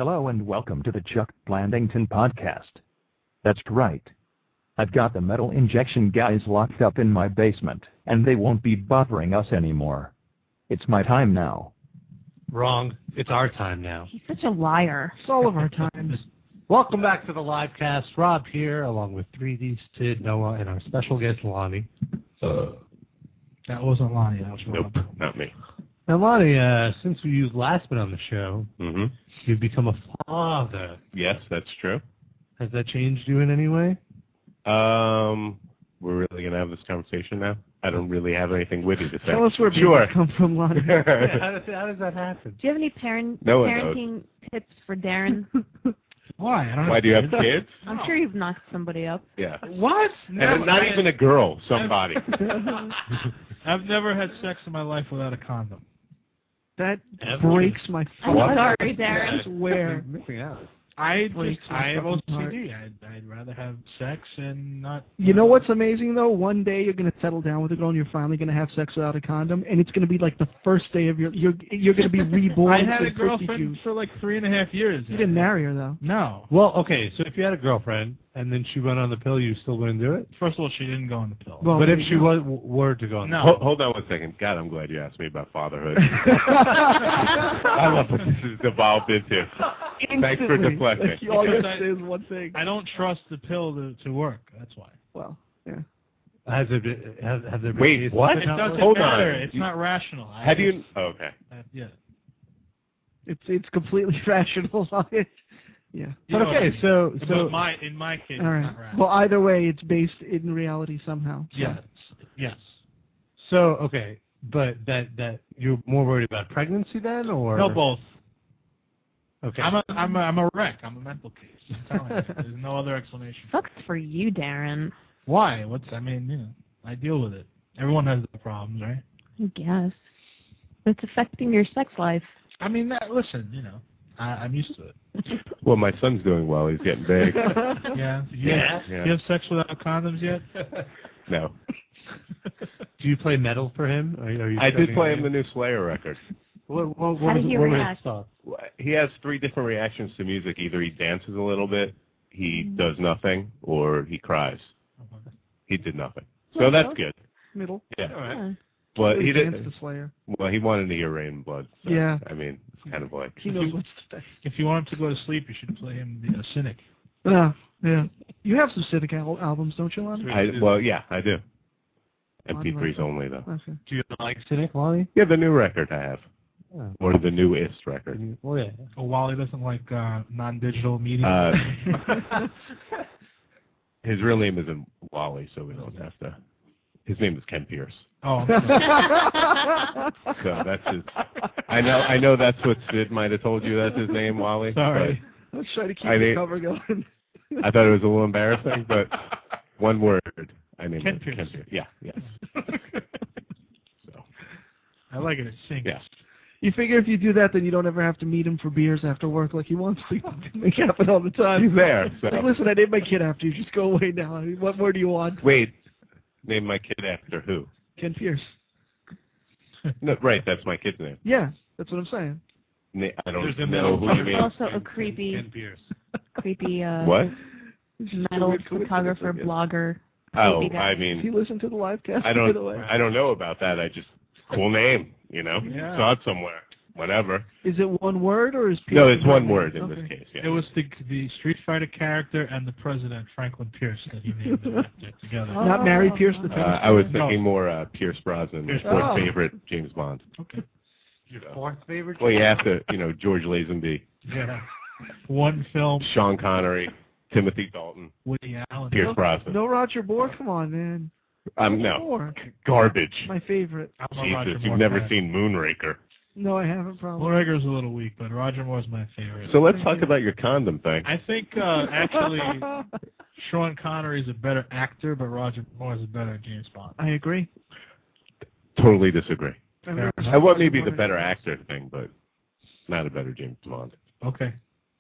Hello and welcome to the Chuck Blandington podcast. That's right. I've got the metal injection guys locked up in my basement, and they won't be bothering us anymore. It's my time now. Wrong. It's our time now. He's such a liar. It's all of our times. Welcome back to the live cast. Rob here, along with 3D Sid, Noah, and our special guest, Lonnie. That wasn't Lonnie. That was Rob. Nope, not me. Now, Lonnie, since you've last been on the show, Mm-hmm. you've become a father. Yes, that's true. Has that changed you in any way? We're really going to have this conversation now? I don't really have anything witty to say. Tell us where Sure. babies come from, Lonnie. How does that happen? Do you have any No one parenting tips for Darren? Why? I don't Why do you have kids? I'm sure you've knocked somebody up. Yeah. What? And not even a girl, somebody. I've never had sex in my life without a condom. That breaks my I'm fucking sorry, Darren. I swear. Missing out. I Breaks my have fucking heart. OCD. I'd rather have sex and not. You know what's amazing though? One day you're gonna settle down with a girl and you're finally gonna have sex without a condom, and it's gonna be like the first day of you're gonna be reborn. I had to a girlfriend for like 3.5 years. You didn't marry her though. No. Well, okay, so if you had a girlfriend and then she went on the pill, you still wouldn't do it? First of all, she didn't go on the pill. Well, But there if you she go. were to go on the No. pill. Hold on one second. God, I'm glad you asked me about fatherhood. I love what this has evolved into. Thanks for Instantly. deflecting. Like, all you Because have to say is one thing. I don't trust the pill to work. That's why. Well, yeah. Have there been Wait, cases what? that It not doesn't work? Hold matter. on. It's not rational. How do you... Oh, okay. Yeah. It's completely rational. Yeah. But okay, so But in my case, All it's right. not rational. Well, either way, it's based in reality somehow. So. Yes. Yes. so okay, but that you're more worried about pregnancy then, or No, both. Okay. I'm a wreck. I'm a mental case. I'm telling you. There's no other explanation. Sucks for you, Darren. Why? I deal with it. Everyone has their problems, right? I guess. It's affecting your sex life. I mean, listen, I'm used to it. Well, my son's doing well. He's getting big. Yeah. Yeah. You have sex without condoms yet? No. Do you play metal for him? Are you I did play him the new Slayer record. What How did he react? He has 3 different reactions to music. Either he dances a little bit, he does nothing, or he cries. He did nothing. So that's good. Middle. Yeah. All right. Yeah. But he Dance did. to Slayer. Well, he wanted to hear Rain and Blood. So, Yeah. I mean, it's kind of like. He knows what's the best. If you want him to go to sleep, you should play him the Cynic. Yeah. You have some Cynic albums, don't you, Lonnie? Yeah, I do. MP3s only, though. Okay. Do you like Cynic, Wally? Yeah, the new record I have. Oh. Or the newest record. Well, yeah. Oh, Wally doesn't like non-digital media. His real name isn't Wally, so we don't have to. His name is Ken Pierce. Oh, So that's his. I know that's what Sid might have told you. That's his name, Wally. sorry. Let's try to keep the cover going. I thought it was a little embarrassing, but one word. I named Ken it Pierce. Ken Pierce. Yeah, yes. So. I like it. It sings. Yeah. You figure if you do that, then you don't ever have to meet him for beers after work like he wants to. Make it happen all the time. He's there. So. Like, listen, I named my kid after you. Just go away now. I mean, what more do you want? Wait, name my kid after who? Ken Pierce. No, right, that's my kid's name. Yeah, that's what I'm saying. I don't There's a know who you He's mean. also a creepy What? metal photographer, blogger. Oh, creepy guy. I Does he mean, listen to the live cast, I by the way? don't know about that. I just cool name, Yeah. Saw it somewhere. Whatever. Is it one word or is Pierce? No, it's one word in Okay. this case. Yeah. It was the Street Fighter character and the president, Franklin Pierce, that he named them after together. Not Mary Pierce, the I was thinking more Pierce Brosnan, my Pierce fourth Brosnan. favorite James Bond. Okay. Your fourth favorite? Well, you have to, George Lazenby, Yeah. One film, Sean Connery, Timothy Dalton, Woody Allen. Pierce Brosnan. No Roger Moore? Come on, man. No, Moore. garbage. My favorite. I'm a Roger Jesus, Moore you've never fan. seen Moonraker. No, I haven't, probably. Moonraker's a little weak, but Roger Moore's my favorite. So let's talk about your condom thing. I think actually Sean Connery is a better actor, but Roger Moore is a better James Bond. I agree. Totally disagree. I've never I seen want Roger maybe Moore the in better it. actor thing, but not a better James Bond. Okay.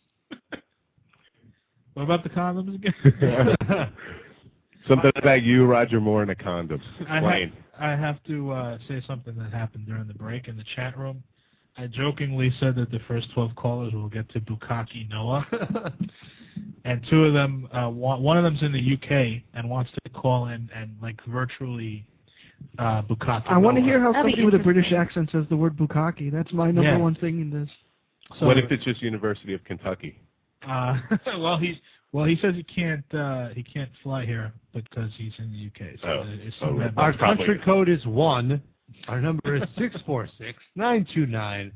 What about the condoms again? Something about you, Roger Moore, and a condom. Explain. I have to say something that happened during the break in the chat room. I jokingly said that the first 12 callers will get to Bukkake Noah, and two of them, one of them's in the UK and wants to call in and like virtually Bukkake. I want to hear how That'd be somebody with a British accent says the word bukkake. That's my number one thing in this. So, what if it's just University of Kentucky? Well, he says he can't fly here because he's in the UK. So our country code is 1. Our number is 646-929-1357.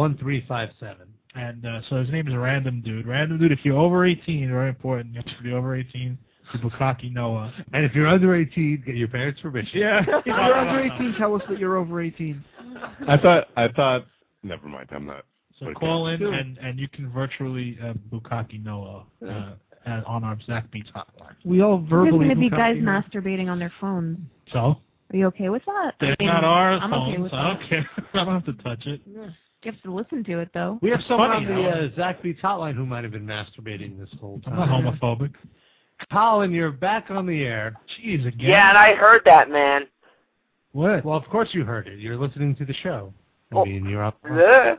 And so his name is Random Dude. Random Dude, if you're over 18, very important, you have to be over 18 to Bukkake Noah. And if you're under 18, get your parents' permission. Yeah. If you're under 18, tell us that you're over 18. I thought. Never mind. I'm not. So call in and you can virtually Bukkake Noah on our Zach Beats hotline. We all verbally. There's going to be guys masturbating on their phones. So? Are you okay with that? They're not our I'm phones. okay with I don't care. I don't have to touch it. Yeah. You have to listen to it, though. We have someone on the Zach Beats hotline who might have been masturbating this whole time. I'm not homophobic. Colin, you're back on the air. Jeez, again. Yeah, and I heard that, man. What? Well, of course you heard it. You're listening to the show. I mean, you're up. Well,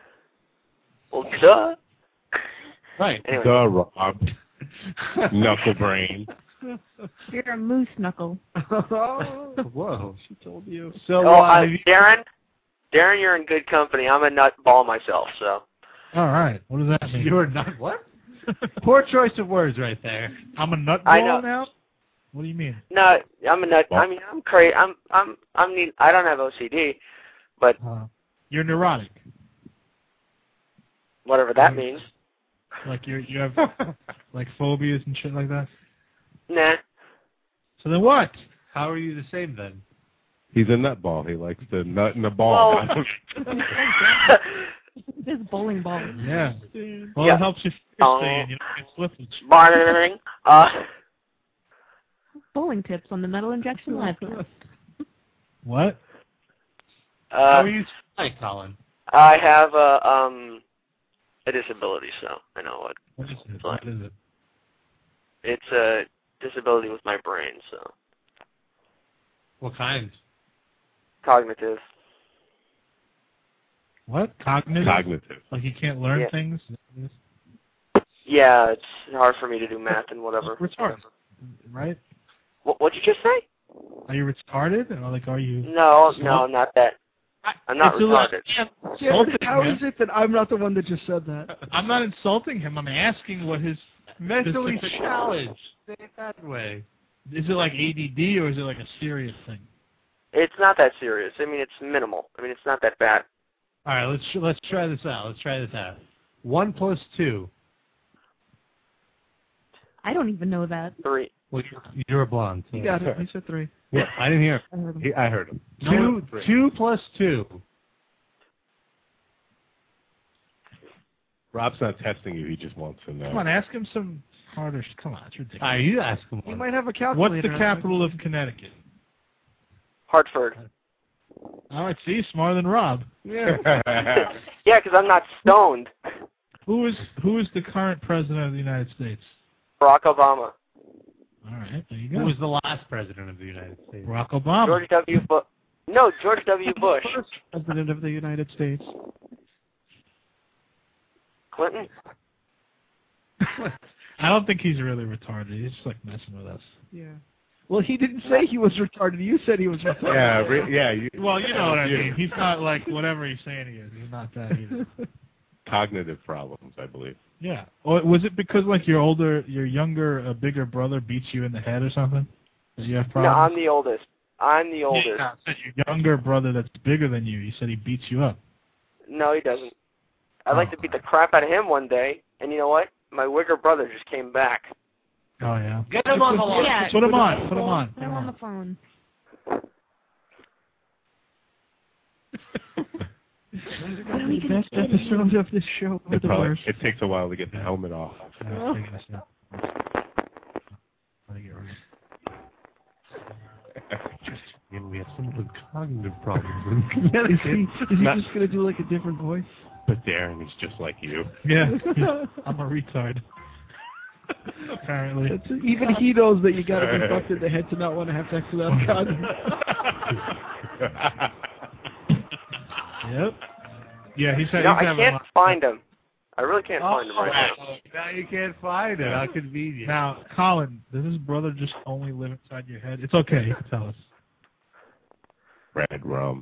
duh. Right. Anyway. Duh, Rob. Knuckle brain. You're a moose knuckle. Whoa. She told you. So, Darren, you're in good company. I'm a nut ball myself, so. All right. What does that mean? You're not what? Poor choice of words right there. I'm a nut I ball know. now? What do you mean? No, I'm a nut. I mean, I'm crazy. I don't have OCD, but you're neurotic. Whatever that means. Like you have like phobias and shit like that? Nah. So then what? How are you the same then? He's a nutball. He likes to nut in the ball. This bowling ball. Yeah. Well, Yeah. it helps you stay, you know, it's slippage. Monitoring. Bowling tips on the Metal Injection Livecast. What? How are you tonight, Colin? I have a disability, so I know what. What is it? What is it? It's a disability with my brain, so. What kind? Cognitive. What? Cognitive? Cognitive. Like you can't learn Yeah. things? Yeah, it's hard for me to do math and whatever. Retarded, right? What'd you just say? Are you retarded? Or like, are you? No, I'm not that. I'm not retarded. Insulting How him. is it that I'm not the one that just said that? I'm not insulting him. I'm asking what his Mentally specific- challenged. Say it that way. Is it like ADD or is it like a serious thing? It's not that serious. I mean, it's minimal. I mean, it's not that bad. All right, let's try this out. 1 plus 2. I don't even know that. 3. Well, you're a blonde. So. You got it. He said 3. Yeah, I didn't hear. I heard him. 2 plus 2. Rob's not testing you. He just wants to know. Come on, ask him some harder. Come on, it's ridiculous. All right, you ask him He one. might have a calculator. What's the capital of Connecticut? Hartford. All right, see, smarter than Rob. Yeah. Yeah, because I'm not stoned. Who is the current president of the United States? Barack Obama. All right, there you go. Who was the last president of the United States? Barack Obama. George W. Bush. No, George W. Bush. First president of the United States. Clinton. I don't think he's really retarded. He's just like messing with us. Yeah. Well, he didn't say he was retarded. You said he was retarded. Well, you know what I mean. He's not like whatever he's saying he is. He's not that either. Cognitive problems, I believe. Yeah. Or was it because like your younger, bigger brother beats you in the head or something? That you have No, problems? I'm the oldest. I'm the oldest. Yeah, I said your younger brother that's bigger than you. You said he beats you up. No, he doesn't. I'd like to beat the crap out of him one day, and you know what? My wigger brother just came back. Oh yeah. Get him on the line. Yeah. Put him on. Put him on. Put him on the phone. Best episode of this show. It takes a while to get the helmet off. We have some with cognitive problems. Is he just going to do like a different voice? But Darren is just like you. Yeah. I'm a retard. Apparently. Even he knows that you got to be fucked in the head to not want to have sex without condom. Yep. Yeah, he's I can't find him. I really can't find him right now. Now you can't find it. How convenient. Now, Colin, does his brother just only live inside your head? It's okay. You can tell us. Red rum.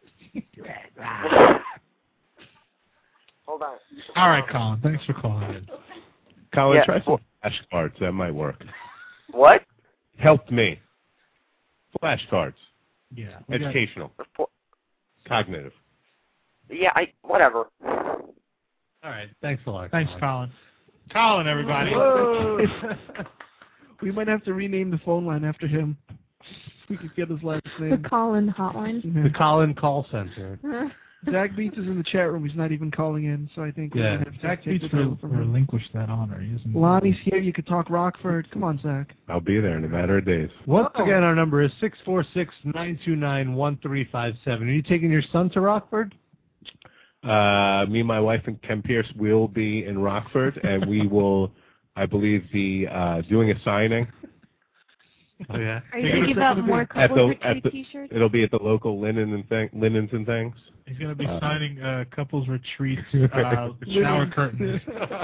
Hold on. All right, Colin. Thanks for calling in. Colin, Yeah. try flashcards. That might work. What? Helped me. Flashcards. Yeah. Educational. Cognitive. Yeah, whatever. All right. Thanks a lot. Thanks, Colin. Colin, everybody. Whoa. We might have to rename the phone line after him. We could get his last The name. Colin hotline. The Colin call center. Zach Beats is in the chat room. He's not even calling in, so I think we're going to have to Zach take Beats the title from him. relinquished that honor. He isn't. Lonnie's here. You could talk Rockford. Come on, Zach. I'll be there in a matter of days. Once again, our number is 646-929-1357. Are you taking your son to Rockford? Me, my wife, and Ken Pierce will be in Rockford, and we will, I believe, be doing a signing. Oh, yeah? Are you going to give out more couples retreat T-shirts? It'll be at the local linens and things. He's going to be signing couples retreats, shower curtains.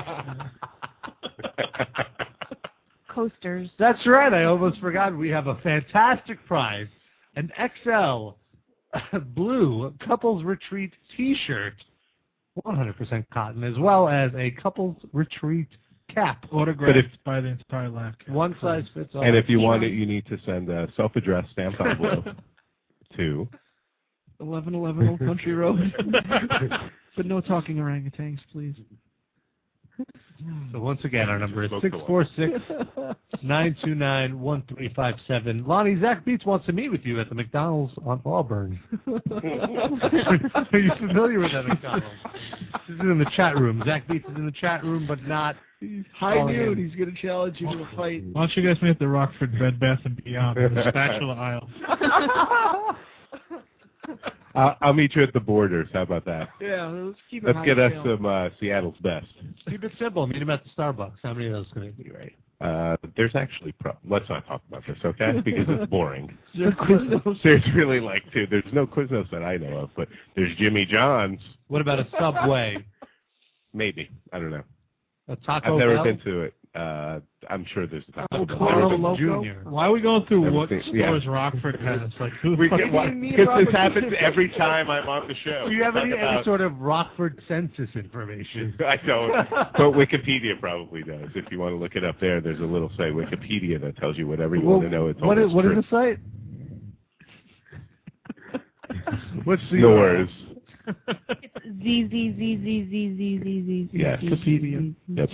Coasters. That's right. I almost forgot. We have a fantastic prize. An XL blue couples retreat T-shirt, 100% cotton, as well as a couples retreat cap. Autographed by the entire Laugh Cast. One size fits all. And if you want it, you need to send a self-addressed stamped envelope to 1111 Old Country Road. But no talking orangutans, please. So once again, our number is 646-929-1357. Lonnie, Zach Beats wants to meet with you at the McDonald's on Auburn. Are you familiar with that McDonald's? This is in the chat room. Zach Beats is in the chat room, but not... High noon. He's going to challenge you to a fight. Why don't you guys meet at the Rockford Bed Bath & Beyond in the spatula aisle? I'll meet you at the Borders. How about that? Yeah, let's keep it Let's high get us scale. some Seattle's best. Keep it simple. Meet him at the Starbucks. How many of those can it be, right? There's actually let's not talk about this, okay? Because it's boring. Is there Quiznos? There's really like two. There's no Quiznos that I know of, but there's Jimmy John's. What about a Subway? Maybe. I don't know. A Taco I've never Bell? been to it. I'm sure there's a Taco Bell. Carl Never been. Loco? Why are we going through Never what seen- stores Rockford has? Like, who the We fuck- get one me and because Robert this happens Smith. every time I'm on the show. Do you have any Talk about- sort of Rockford census information? I don't, but Wikipedia probably does. If you want to look it up there, there's a little site, Wikipedia, that tells you whatever you want to know. It's what is almost the true. site? What's the No worries. Z. Yes. Wikipedia. Yep.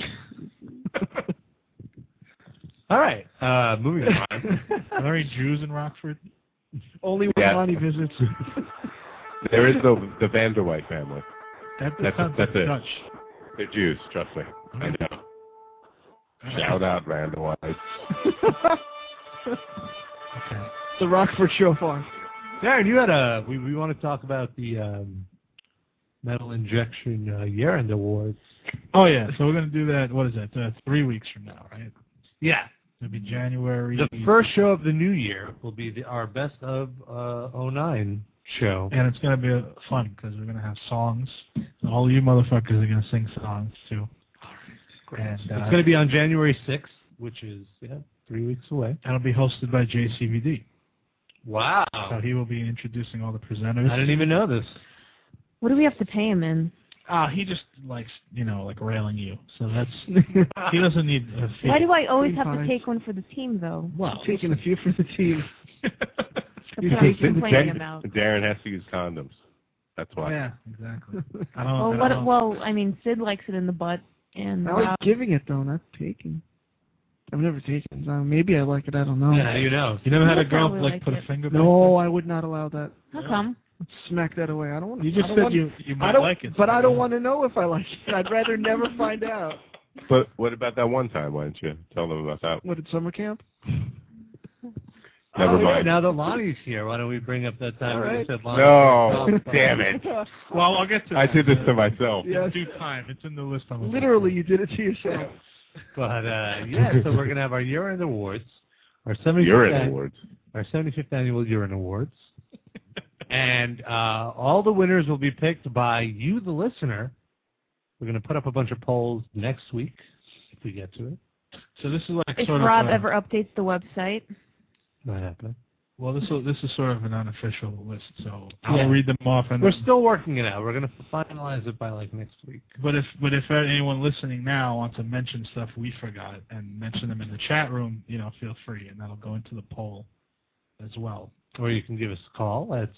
All right. Moving on. Are there any Jews in Rockford? Only when Yeah. Lonnie visits. There is the Vanderwijk family. That's it. Dutch. They're Jews, trust me. I know. Shout out Vanderwijk. Okay. The Rockford Show Farm. Darren, you had we want to talk about the Metal Injection Year-End Awards. Oh, yeah. So we're going to do that, what is that, 3 weeks from now, right? Yeah. It'll be January. The first show of the new year will be our Best of 09 show. And it's going to be fun because we're going to have songs. And all you motherfuckers are going to sing songs, too. And, It's going to be on January 6th, which is 3 weeks away. and it'll be hosted by JCVD. Wow. So he will be introducing all the presenters. I didn't even know this. What do we have to pay him in? He just likes, like railing you. So that's, he doesn't need a fee. Why do I always have Fine. to take one for the team, though? Well, Taking a few for the team. That's what I'm complaining about. Darren has to use condoms. That's why. yeah, exactly. Well, I mean, Sid likes it in the butt, and I like giving it, though, not taking. I've never taken. Maybe I like it. I don't know. Yeah, you know. You never had a You'll girl probably like put like a finger back No, I would not allow that. how come? Let's smack that away. I don't want there? to. You just said you might like it. But I don't want to know if I like it. I'd rather never find out. But what about that one time? Why don't you tell them about that? What, at summer camp? Never mind. Now that Lonnie's here, why don't we bring up that time All when right. you said Lonnie? No, damn it. Well, I'll get to I that. did this to myself. Yes. In due time. It's in the list on the Literally, you did it to yourself. But, so we're going to have our year-end awards, our 75th Urine awards. Our 75th annual Urine Awards. And all the winners will be picked by you, the listener. We're going to put up a bunch of polls next week if we get to it. So this is like if sort Rob of ever updates the website. Not happening. Well, this is sort of an unofficial list, so I'll read them off. And we're still working it out. We're going to finalize it by like next week. But if anyone listening now wants to mention stuff we forgot and mention them in the chat room, feel free, and that'll go into the poll as well. Or you can give us a call at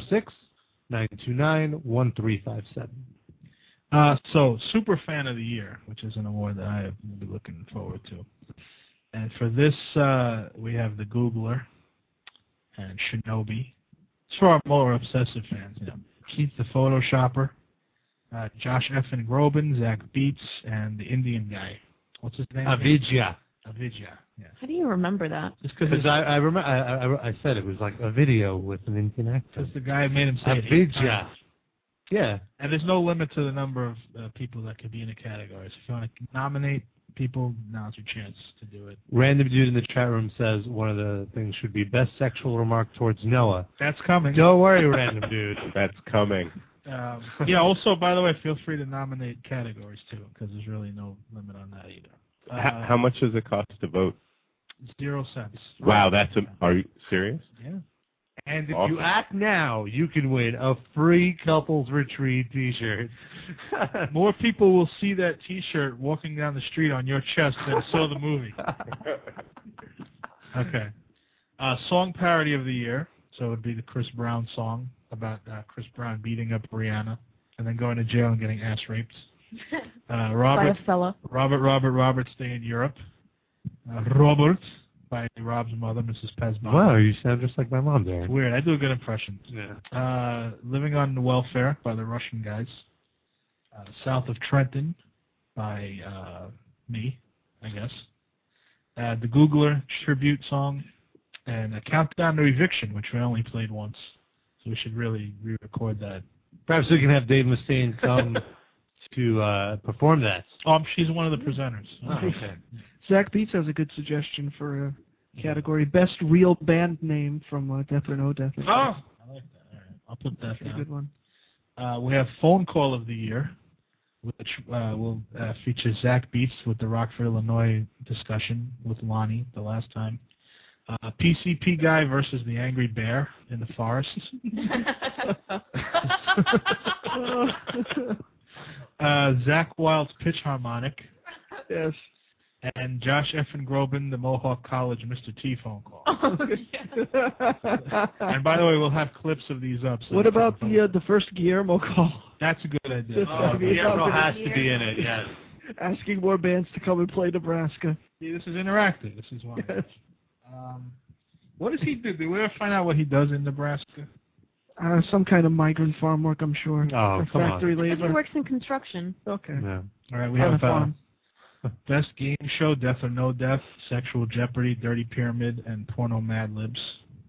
646-929-1357. So, Super Fan of the Year, which is an award that I will be looking forward to. And for this, we have the Googler and Shinobi. It's for our more obsessive fans. Keith the Photoshopper, Josh F. and Groban, Zach Beats, and the Indian guy. What's his name? Avidya. Yeah. How do you remember that? Just because I remember I said it was like a video with an Indian accent. Because the guy made him say it 8 Avidya. times. Yeah. And there's no limit to the number of people that could be in a category. So if you want to nominate people, now's your chance to do it. Random Dude in the chat room says one of the things should be best sexual remark towards Noah. That's coming. Don't worry, Random Dude. That's coming. Also, by the way, feel free to nominate categories, too, because there's really no limit on that either. How much does it cost to vote? 0 cents. Wow, are you serious? Yeah. And if Awesome. you act now, you can win a free couples retreat T-shirt. More people will see that T-shirt walking down the street on your chest than saw the movie. Okay. Song parody of the year. So it would be the Chris Brown song about Chris Brown beating up Rihanna and then going to jail and getting ass raped. By a fella. Robert Stay in Europe. Robert by Rob's mother, Mrs. Pezbon. Wow, you sound just like my mom there. It's weird. I do a good impression. Yeah. Living on Welfare by the Russian guys. South of Trenton by me, I guess. The Googler tribute song. And a Countdown to Eviction, which we only played once. So we should really re-record that. Perhaps we can have Dave Mustaine come to perform that. She's one of the presenters. Oh, okay. Zach Beats has a good suggestion for a category. Best real band name from Death or No Death. Oh! I like that. All right. I'll put that down. A good one. We have Phone Call of the Year, which will feature Zach Beats with the Rockford, Illinois discussion with Lonnie the last time. PCP guy versus the Angry Bear in the forest. Zach Wilde's Pitch Harmonic. Yes. And Josh F. and Groban, the Mohawk College Mr. T phone call. And by the way, we'll have clips of these up. So what about the first Guillermo call? That's a good idea. Guillermo has to be in it, yes. Asking more bands to come and play Nebraska. See, this is interactive. This is why. Yes. What does he do? Did we ever find out what he does in Nebraska? Some kind of migrant farm work, I'm sure. Oh, or come factory on. labor. He works in construction. Okay. Yeah. All right, we On a have farm. Best Game Show, Death or No Death, Sexual Jeopardy, Dirty Pyramid, and Porno Mad Libs.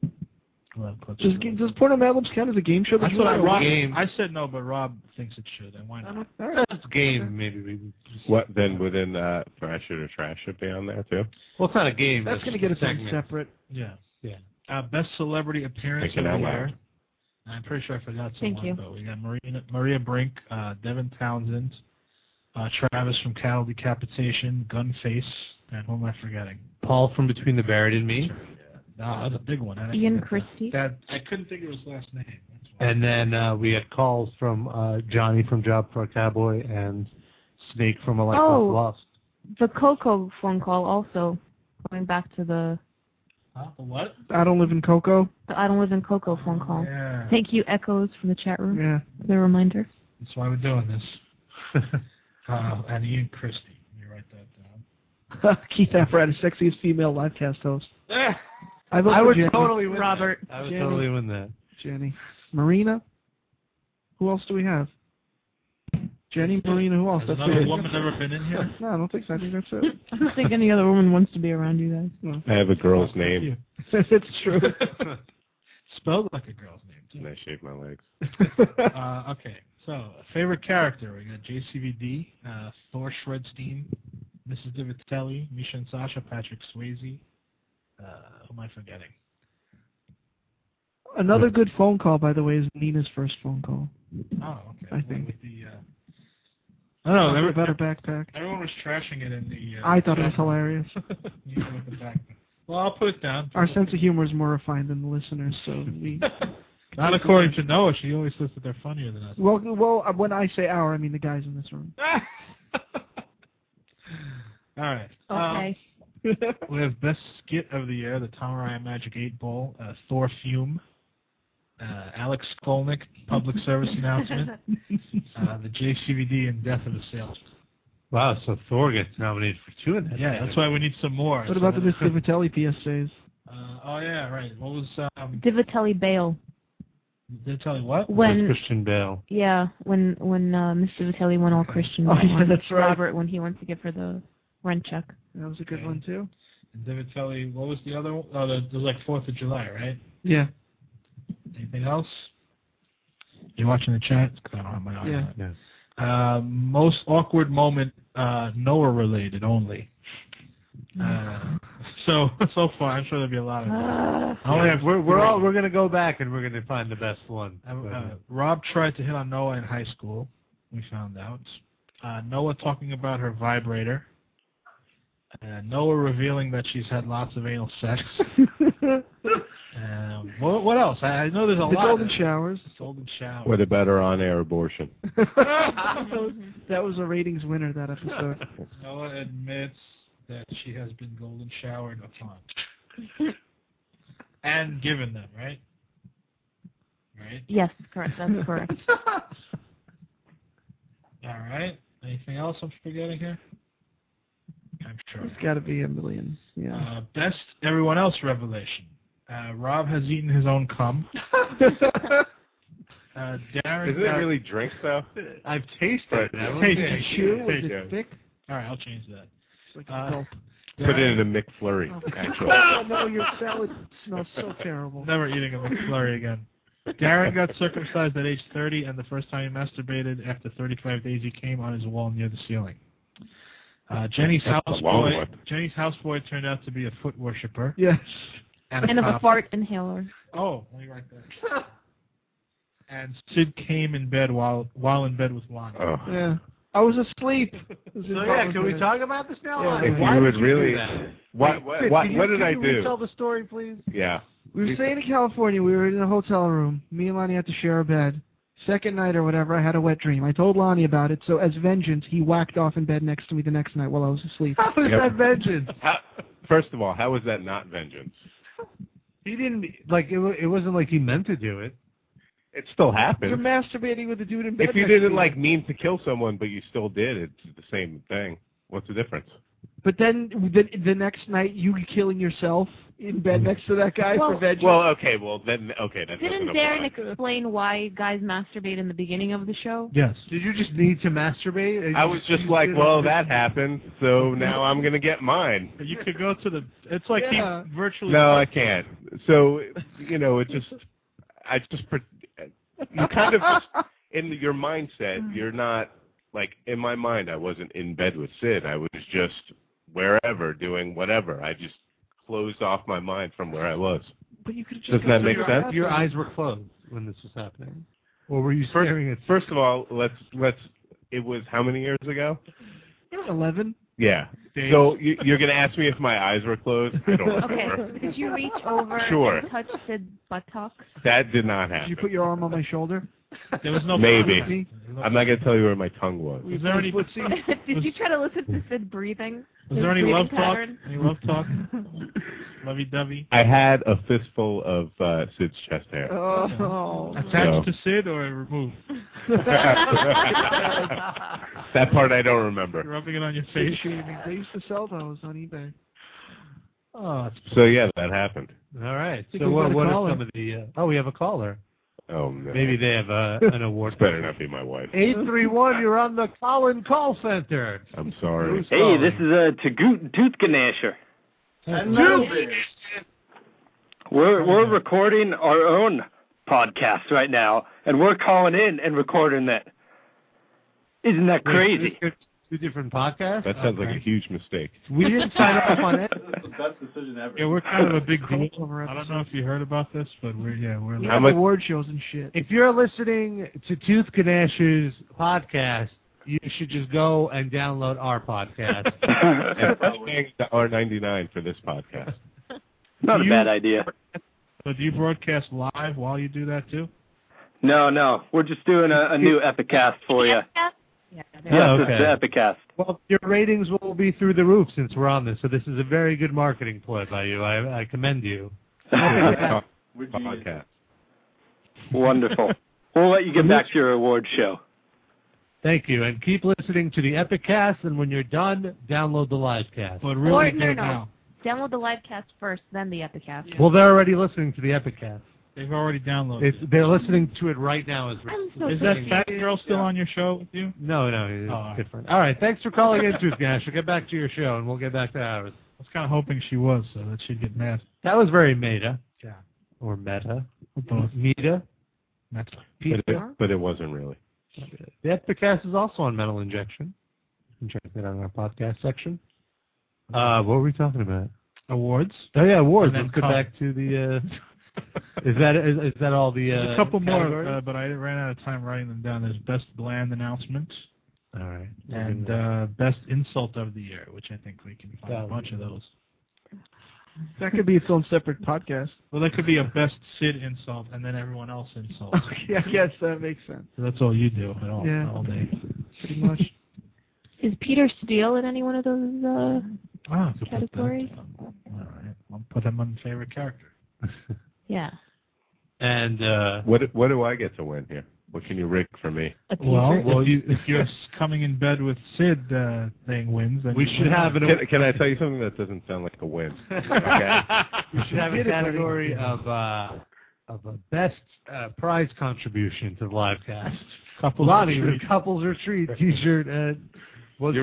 Does Porno Mad Libs count as a game show? That's what Rob, game. I said no, but Rob thinks it should, and why not? That's game, maybe. We just, What then within Thrash It or Trash should be on there too? well, it's not a game. That's going to get its own separate. Yeah. Yeah. Best Celebrity Appearance Thinking of out the loud. Year. I'm pretty sure I forgot someone. Thank you. Though. We got Maria Brink, Devin Townsend, Travis from Cattle Decapitation, Gunface, and who am I forgetting? Paul from Between the Buried and Me. No, that's a big one. I Ian Christie. I couldn't think of his last name. That's why. And then we had calls from Johnny from Job for a Cowboy and Snake from A Life Not Lost. The Coco phone call also, going back to the The what? I Don't Live in Coco. I Don't Live in Coco phone call. Yeah. Thank you, Echoes, from the chat room. Yeah. For the reminder. That's why we're doing this. And Ian Christie. Let me write that down. Keith Apparatus, sexiest female live cast host. I would Jenny. totally win Robert. that. I would Jenny. totally win that. Jenny. Marina. Who else do we have? Jenny, Marina, who else? Has That's another it. woman ever been in here? No, I don't think so. I think that's it. I don't think any other woman wants to be around you guys. No. I have a girl's name, It's true. Spelled like a girl's name, too. and I shave my legs. Okay, so favorite character. We got JCVD, Thor Shredstein, Mrs. DiVitelli, Misha and Sasha, Patrick Swayze. Who am I forgetting? Another good phone call, by the way, is Nina's first phone call. Oh, okay. I think. With the, I don't know. About her backpack. Everyone was trashing it in the... I thought it was hilarious. Nina with the backpack. Well, I'll put it down. Our sense of humor is more refined than the listeners, so we... Not according to Noah. She always says that they're funnier than us. Well, when I say our, I mean the guys in this room. All right. Okay. We have Best Skit of the Year, the Tom Ryan Magic 8 Ball, Thor Fume, Alex Skolnick, Public Service Announcement, the JCVD, and Death of a Salesman. Wow, so Thor gets nominated for 2 in that. Yeah, that's why we need some more. What about the Miss Divitelli PSAs? Oh, yeah, right. What was... Divitelli Bale. Divitelli what? When Christian Bale. Yeah, when Miss Divitelli went all Christian. Oh, yeah, that's right. Robert, when he went to give her the rent check. That was a good one, too. And Divitelli, what was the other one? Oh, it was like 4th of July, right? Yeah. Anything else? You watching the chat? I don't have my audio. Yeah. Most awkward moment, Noah related only. So far, I'm sure there'll be a lot of. We're gonna go back and we're gonna find the best one. Rob tried to hit on Noah in high school. We found out. Noah talking about her vibrator. Noah revealing that she's had lots of anal sex. What else? I know there's a lot. The golden showers. Golden showers. What about her on-air abortion? That was a ratings winner, that episode. Noah admits that she has been golden showered upon. And given them, right? Right? Yes, correct. That's correct. All right. Anything else I'm forgetting here? I'm sure. It's got to be a million. Yeah. Best everyone else revelation. Rob has eaten his own cum. Darren. Is it really drinks, though? I've tasted it. Did you? Was it thick? All right, I'll change that. Like a Put it in a McFlurry, actually. Oh, no, your salad smells so terrible. Never eating a McFlurry again. Darren got circumcised at age 30, and the first time he masturbated after 35 days, he came on his wall near the ceiling. Jenny's houseboy turned out to be a foot worshiper. Yes. And a fart inhaler. Oh, let me write that. And Sid came in bed while in bed with Lonnie. Oh. Yeah. I was asleep. Can we talk about this now? Yeah. If you would really... What did I do? Can you tell the story, please? Yeah. We were staying in California. We were in a hotel room. Me and Lonnie had to share a bed. Second night or whatever, I had a wet dream. I told Lonnie about it, so as vengeance, he whacked off in bed next to me the next night while I was asleep. How is that vengeance? First of all, how was that not vengeance? He didn't, it wasn't like he meant to do it. It still happened. You're masturbating with a dude in bed. If you didn't mean to kill someone, but you still did, it's the same thing. What's the difference? But then the next night, you killing yourself in bed next to that guy for vengeance. Well, okay, that Didn't Darren explain why guys masturbate in the beginning of the show? Yes. Did you just need to masturbate? I was just like, well, that happened, so now I'm going to get mine. You could go to it's like he virtually... No, I can't. So, you kind of just, in your mindset, you're not, in my mind, I wasn't in bed with Sid. I was just wherever doing whatever. I just closed off my mind from where I was. But you could just Doesn't that make sense? Your eyes were closed when this was happening. Or were you staring at... First of all, it was how many years ago? 11. Yeah. So you're going to ask me if my eyes were closed? I don't remember. Okay. Did you reach over and touch Sid's buttocks? That did not happen. Did you put your arm on my shoulder? There was no... Maybe. I'm not going to tell you where my tongue was. Was there any... Did you try to listen to Sid breathing? Was there any love talk? Any love talk? Lovey-dovey? I had a fistful of Sid's chest hair. Oh. Attached to Sid or removed? That part I don't remember. You're rubbing it on your face. They used to sell those on eBay. Oh, so yeah, that happened. All right. So what are some of the... we have a caller. Oh, no. Maybe they have an award. This better not be my wife. 831, you're on the Colin Call Center. I'm sorry. Hey, this is Tooth Ganasher. We're recording our own podcast right now, and we're calling in and recording that. Isn't that crazy? 2 different podcasts? That sounds like a huge mistake. We didn't sign off on it. That's the best decision ever. Yeah, we're kind of a big deal. I don't know if you heard about this, but we're we have award shows and shit. If you're listening to Tooth Ganesh's podcast, you should just go and download our podcast. And we're paying $1.99 for this podcast. Not a bad idea. So do you broadcast live while you do that too? No. We're just doing a new Epicast for you. Yeah. It's the Epicast. Well, your ratings will be through the roof since we're on this, so this is a very good marketing ploy by you. I commend you. Podcast. Wonderful. We'll let you get back to your award show. Thank you, and keep listening to the Epicast, and when you're done, download the livecast. But really no. now. Download the livecast first, then the Epicast. Well, they're already listening to the Epicast. They've already downloaded it. They're listening to it right now. Is that fat girl still on your show with you? No, it's different. All right, thanks for calling in, Tooth Ganesh. We'll get back to your show, and we'll get back to ours. I was kind of hoping she was, so that she'd get mad. That was very meta. Yeah. Or meta. Both. Meta. But it wasn't really. The Epicast is also on Metal Injection. You can check that out on our podcast section. What were we talking about? Awards. Oh, yeah, awards. And Let's go back to the... Is that all the There's a couple categories? more, but I ran out of time writing them down. There's Best Bland Announcement. All right. And Best Insult of the Year, which I think we can find a bunch of those. That could be its own separate podcast. Well, that could be a Best Sid insult, and then everyone else insults. Okay, I guess that makes sense. So that's all you do all day. Pretty much. Is Peter Steele in any one of those categories? All right. I'll put him on favorite character. Yeah. And what do I get to win here? What can you rig for me? Well, if you're coming in bed with Sid thing wins, then we should have it. Can I tell you something that doesn't sound like a win? Okay. We should have a category of a best prize contribution to the livecast. Couples Retreat T-shirt. You're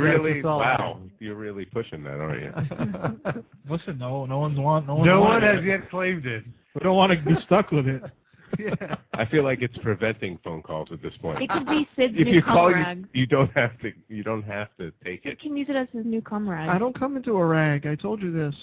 really pushing that, aren't you? Listen, no one has yet claimed it. We don't want to be stuck with it. Yeah. I feel like it's preventing phone calls at this point. It could be Sid's if new you call, rag. You don't have to take it. You can use it as his new cum rag. I don't come into a rag. I told you this.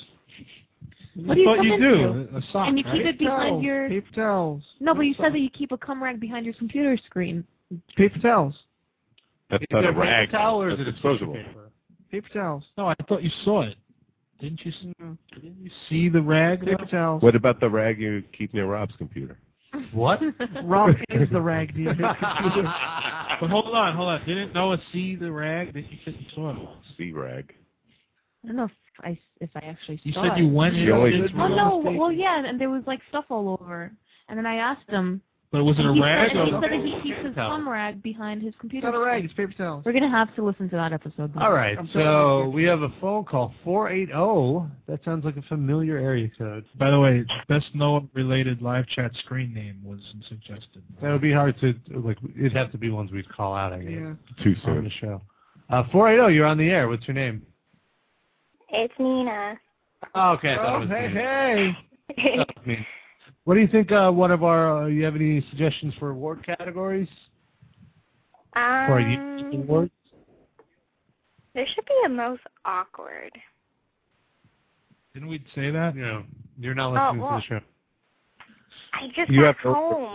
What do you come do? A sock, and you keep it behind your paper towels. No, but you said that you keep a cum rag behind your computer screen. Paper towels. That's not a rag. Paper towel or is That's it disposable. Paper towels. No, I thought you saw it. Didn't you see the rag? Paper towels. What about the rag you keep near Rob's computer? What? Rob is the rag near his computer. But hold on. Didn't Noah see the rag? Then you said you saw it. See rag. I don't know if I actually saw it. You said you went in. Oh no! Well, yeah, and there was like stuff all over. And then I asked him. But was it a rag? And he said that he keeps his cum rag behind his computer. It's not a rag. It's paper towels. We're gonna have to listen to that episode. All right. So we have a phone call 480. That sounds like a familiar area code. By the way, best Noah-related live chat screen name was suggested. That would be hard to It'd have to be ones we'd call out. I guess. Yeah. Too soon. On the show. 480. You're on the air. What's your name? It's Nina. Oh, okay. Hey. What do you think? One of our? You have any suggestions for award categories? For awards? There should be a most awkward. Didn't we say that? No, you're not listening to the show. I just got home.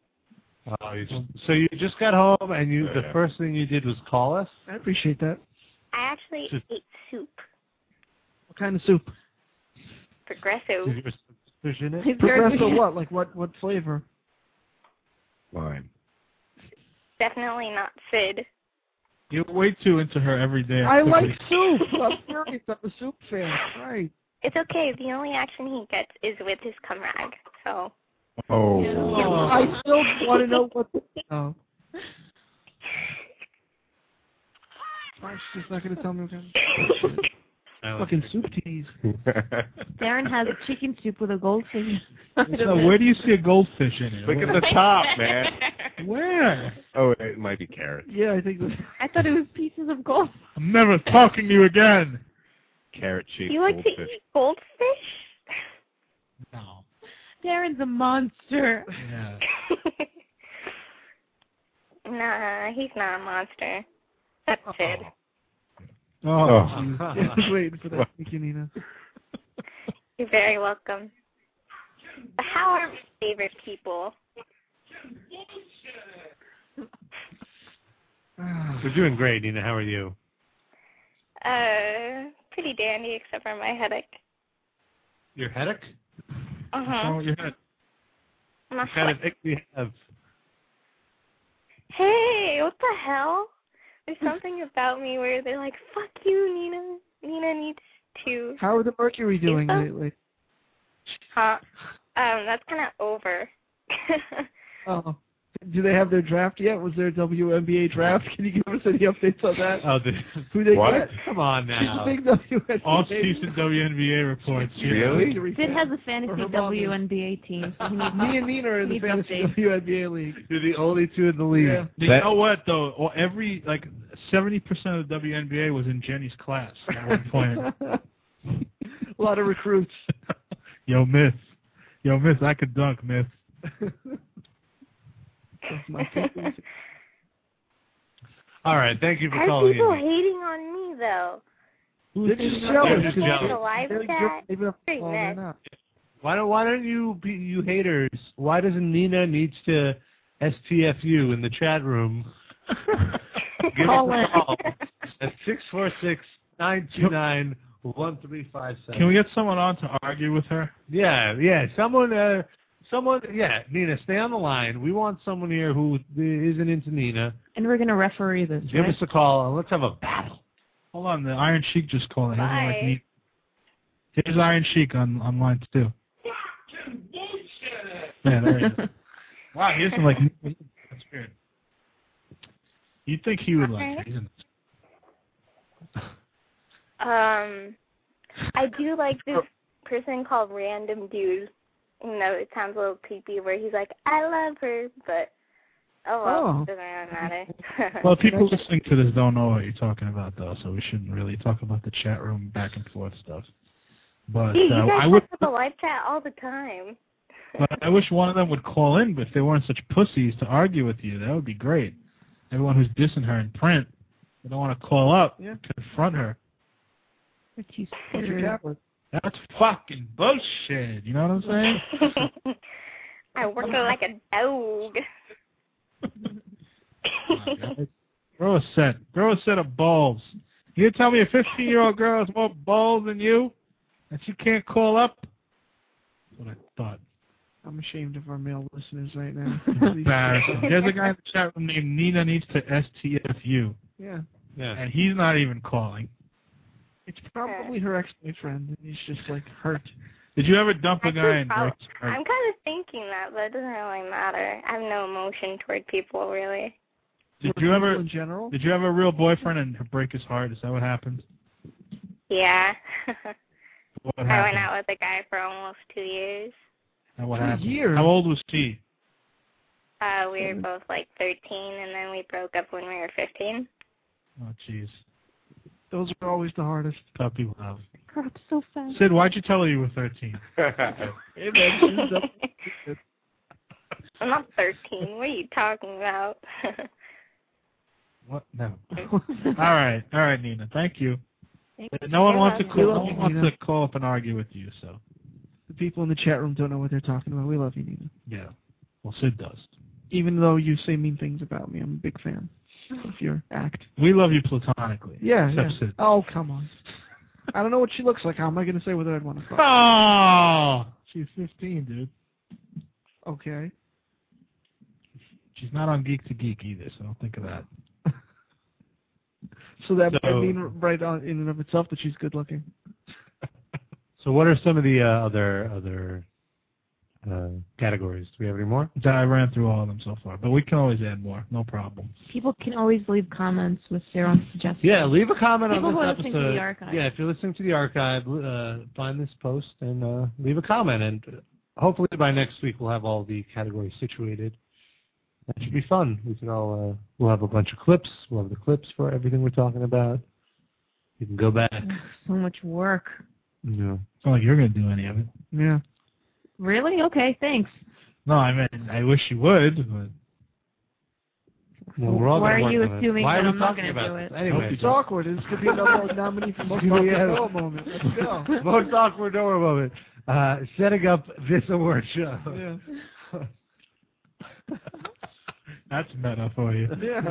So you just got home, and the first thing you did was call us? I appreciate that. I actually ate soup. What kind of soup? Progresso. Progresso what? Like what flavor? Lime. Definitely not Sid. You're way too into her every day. I like soup. I'm serious. I'm a soup fan. Right. It's okay. The only action he gets is with his cum rag. So. Oh. I still want to know what. Oh. She's not going to tell me again. Fucking soup teas. Darren has a chicken soup with a goldfish. So where do you see a goldfish in it? Look at the top, man. Where? Oh, it might be carrots. Yeah, I think. I thought it was pieces of gold. I'm never talking to you again. Carrot-shaped You like goldfish. to eat goldfish? No. Darren's a monster. Yeah. Nah, he's not a monster. That's Sid. I was waiting for that. Thank you, Nina. You're very welcome. How are my favorite people? We're doing great, Nina. How are you? Pretty dandy, except for my headache. Your headache? Uh-huh. What's wrong with your head? What kind of ick do you have? Hey, what the hell? There's something about me where they're like, fuck you, Nina. Nina needs to... How are the Mercury doing lately? Huh? That's kind of over. Oh. Do they have their draft yet? Was there a WNBA draft? Can you give us any updates on that? Oh, who they what? get? Come on now. Big WNBA. Off-season WNBA reports. Really? Sid has a fantasy WNBA team. So Me and Nina are in the fantasy WNBA league. You're the only two in the league. Yeah. You know what, though? 70% of the WNBA was in Jenny's class at one point. A lot of recruits. Yo, Miss, I could dunk, Miss. All right, thank you for Are calling people in. hating on me, though? They're just jealous. The live chat? Great mess. Why don't you haters? Why doesn't Nina needs to STFU in the chat room? Give us a call at 646-929-1357. Can we get someone on to argue with her? Yeah. Someone, Nina, stay on the line. We want someone here who isn't into Nina. And we're going to referee this, Give right? us a call and let's have a battle. Hold on, the Iron Sheik just called. Bye. Here's Iron Sheik on line 2. Man, there he is. Wow, he isn't like... That's weird. You'd think he would like it, isn't it? I do like this person called Random Dude. You know, it sounds a little creepy where he's like, I love her, but it doesn't really matter. Well, people listening to this don't know what you're talking about, though, so we shouldn't really talk about the chat room back and forth stuff. But you guys I talk would. about the live chat all the time. But I wish one of them would call in, but if they weren't such pussies to argue with you, that would be great. Everyone who's dissing her in print, they don't want to call up, confront her. That's fucking bullshit. You know what I'm saying? I work like a dog. Throw a set of balls. You tell me a 15-year-old girl has more balls than you, and she can't call up? That's what I thought. I'm ashamed of our male listeners right now. Embarrassing. There's a guy in the chat room named Nina needs to STFU. Yeah. And he's not even calling. It's probably her ex-boyfriend, and he's just like hurt. Did you ever dump a guy and break his heart? I'm kind of thinking that, but it doesn't really matter. I have no emotion toward people, really. Did you ever in general? Did you have a real boyfriend and break his heart? Is that what happened? Yeah. What I happened? went out with a guy for almost 2 years. And what 2 happened? years? How old was he? We were both like 13, and then we broke up when we were 15. Oh, jeez. Those are always the hardest. Tough people have. Crap, so fast. Sid, why'd you tell her you were 13? Hey, man, I'm not 13. What are you talking about? What? No. All right, Nina. Thank you. No one wants to call up and argue with you, so. The people in the chat room don't know what they're talking about. We love you, Nina. Yeah. Well, Sid does. Even though you say mean things about me, I'm a big fan of your act. We love you platonically. Yeah, Except yeah. Sid. Oh, come on. I don't know what she looks like. How am I going to say whether I'd want to fuck? Oh! She's 15, dude. Okay. She's not on Geek to Geek either, so don't think of that. So that might mean right on in and of itself that she's good looking. So what are some of the other categories? Do we have any more? I ran through all of them so far, but we can always add more. No problem. People can always leave comments with their own suggestions. Yeah, leave a comment People on who this are episode. listening to the archive. Yeah, if you're listening to the archive, find this post and leave a comment. And hopefully by next week we'll have all the categories situated. That should be fun. We can all we'll have a bunch of clips. We'll have the clips for everything we're talking about. You can go back. So much work. Yeah. It's not like you're going to do any of it. Yeah. Really? Okay, thanks. No, I mean, I wish you would, but... Well, we're all Why gonna are work you on it. assuming Why that are we I'm not talking going to about do this? it? Anyway, It's awkward. This could be another nominee for most awkward Noah moment. Let's go. Most awkward Noah moment. Setting up this award show. Yeah. That's meta for you. Yeah.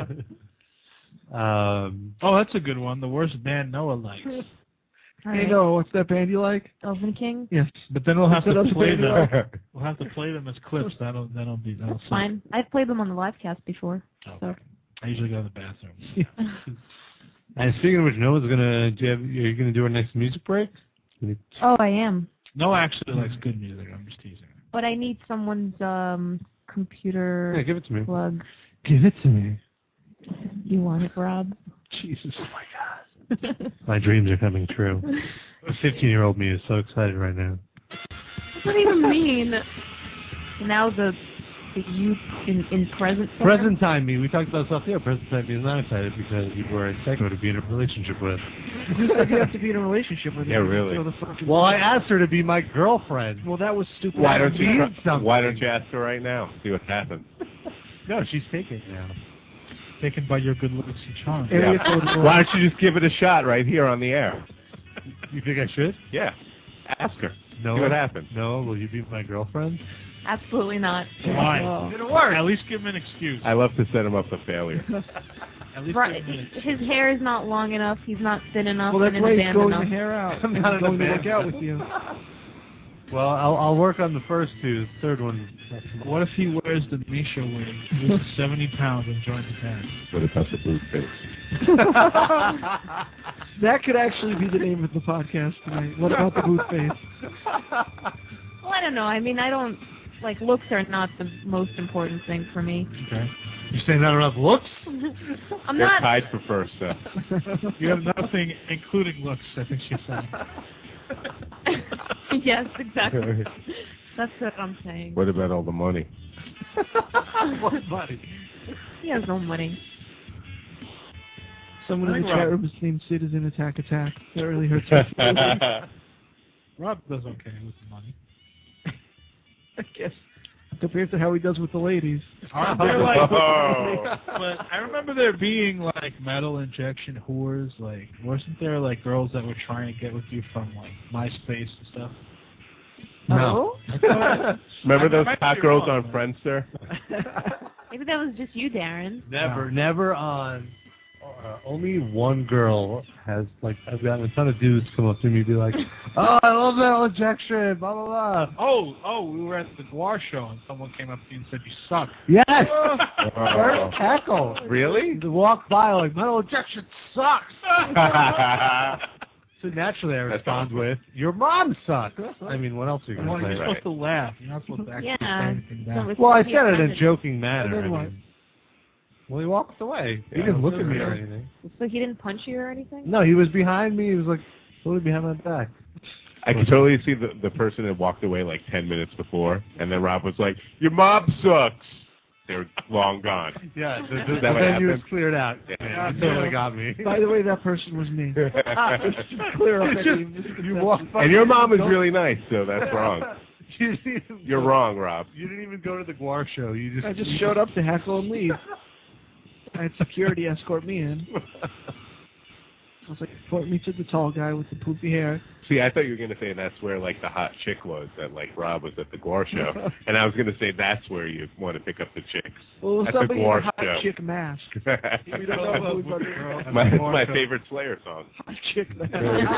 Oh, that's a good one. The worst band Noah likes. Hey, Noah, what's that band you like? Elven King? Yes. But then we'll have What's to that other play band you them. like? We'll have to play them as clips. That'll That's fine. I've played them on the live cast before. So. I usually go to the bathroom. And speaking of which, Noah's are you gonna do our next music break? Oh, I am. Noah actually likes good music. I'm just teasing. But I need someone's computer Yeah, give it to me. plug. Give it to me. You want it, Rob? Jesus. Oh my God. My dreams are coming true. The 15-year-old me is so excited right now. What do you mean? Now the you in present time? Present time me. We talked about stuff here. Present time me is not excited because you were a psycho to be in a relationship with. Who said you have to be in a relationship with? Yeah, really. Well, I asked her to be my girlfriend. Well, that was stupid. Why don't you ask her right now? See what happens. No, she's taken now. Taken by your good looks and charm. Yeah. Why don't you just give it a shot right here on the air? You think I should? Yeah. Ask her. No. See what happens. No, will you be my girlfriend? Absolutely not. Why? Oh. It'll work. At least give him an excuse. I love to set him up for failure. At least Right. give him an excuse. His hair is not long enough. He's not thin enough. Well, that's and why in a he's band growing enough. the hair out. I'm He's not in a going to band. work out with you. Well, I'll work on the first two. The third one. What if he wears the Misha wig, loses 70 pounds, and joins the band? What if that's a boot face? That could actually be the name of the podcast tonight. What about the boot face? Well, I don't know. I mean, I don't like looks are not the most important thing for me. Okay. You saying that about looks? I'm They're not. tied for first. You have nothing, including looks, I think she's saying. Yes, exactly. That's what I'm saying. What about all the money? What money? He has no money. Someone in the chat room is named Citizen Attack. That really hurts my Rob does okay with the money. I guess. Compared to how he does with the ladies. Aren't there like, but I remember there being like metal injection whores. Like, wasn't there like girls that were trying to get with you from like MySpace and stuff? No. Remember those might hot be girls wrong, on Friendster? Maybe that was just you, Darren. Never on. Only one girl has, like, I've gotten a ton of dudes come up to me and be like, oh, I love metal injection, blah, blah, blah. Oh, we were at the Guar show and someone came up to you and said you suck. Yes! Oh. First tackle. Really? To walk by like, metal injection sucks! So naturally I respond with, your mom sucks! I mean, what else are you Well, going to you're say? supposed to laugh. You're not supposed to actually say anything back. Well, I said it in a joking manner. And then what? Well, he walked away. He Yeah. didn't look at me or anything. So he didn't punch you or anything? No, he was behind me. He was like, totally behind my back. I could totally see the person that walked away like 10 minutes before, and then Rob was like, your mom sucks. They were long gone. Yeah, the Is that what venue was happened? cleared out. Yeah. Yeah, it totally got me. By the way, that person was me. Just to clear up any You walked by. And your mom is really nice, so that's wrong. You didn't even You're wrong, Rob. You didn't even go to the Guar show. You I just showed up to heckle and leave. I had security escort me in. I was like, point me to the tall guy with the poofy hair. See, I thought you were going to say that's where, like, the hot chick was, that, like, Rob was at the Guar show. And I was going to say that's where you want to pick up the chicks. Well, it was at the somebody in a Guar hot show. chick mask. We don't know who was on my favorite Slayer song. Hot chick mask.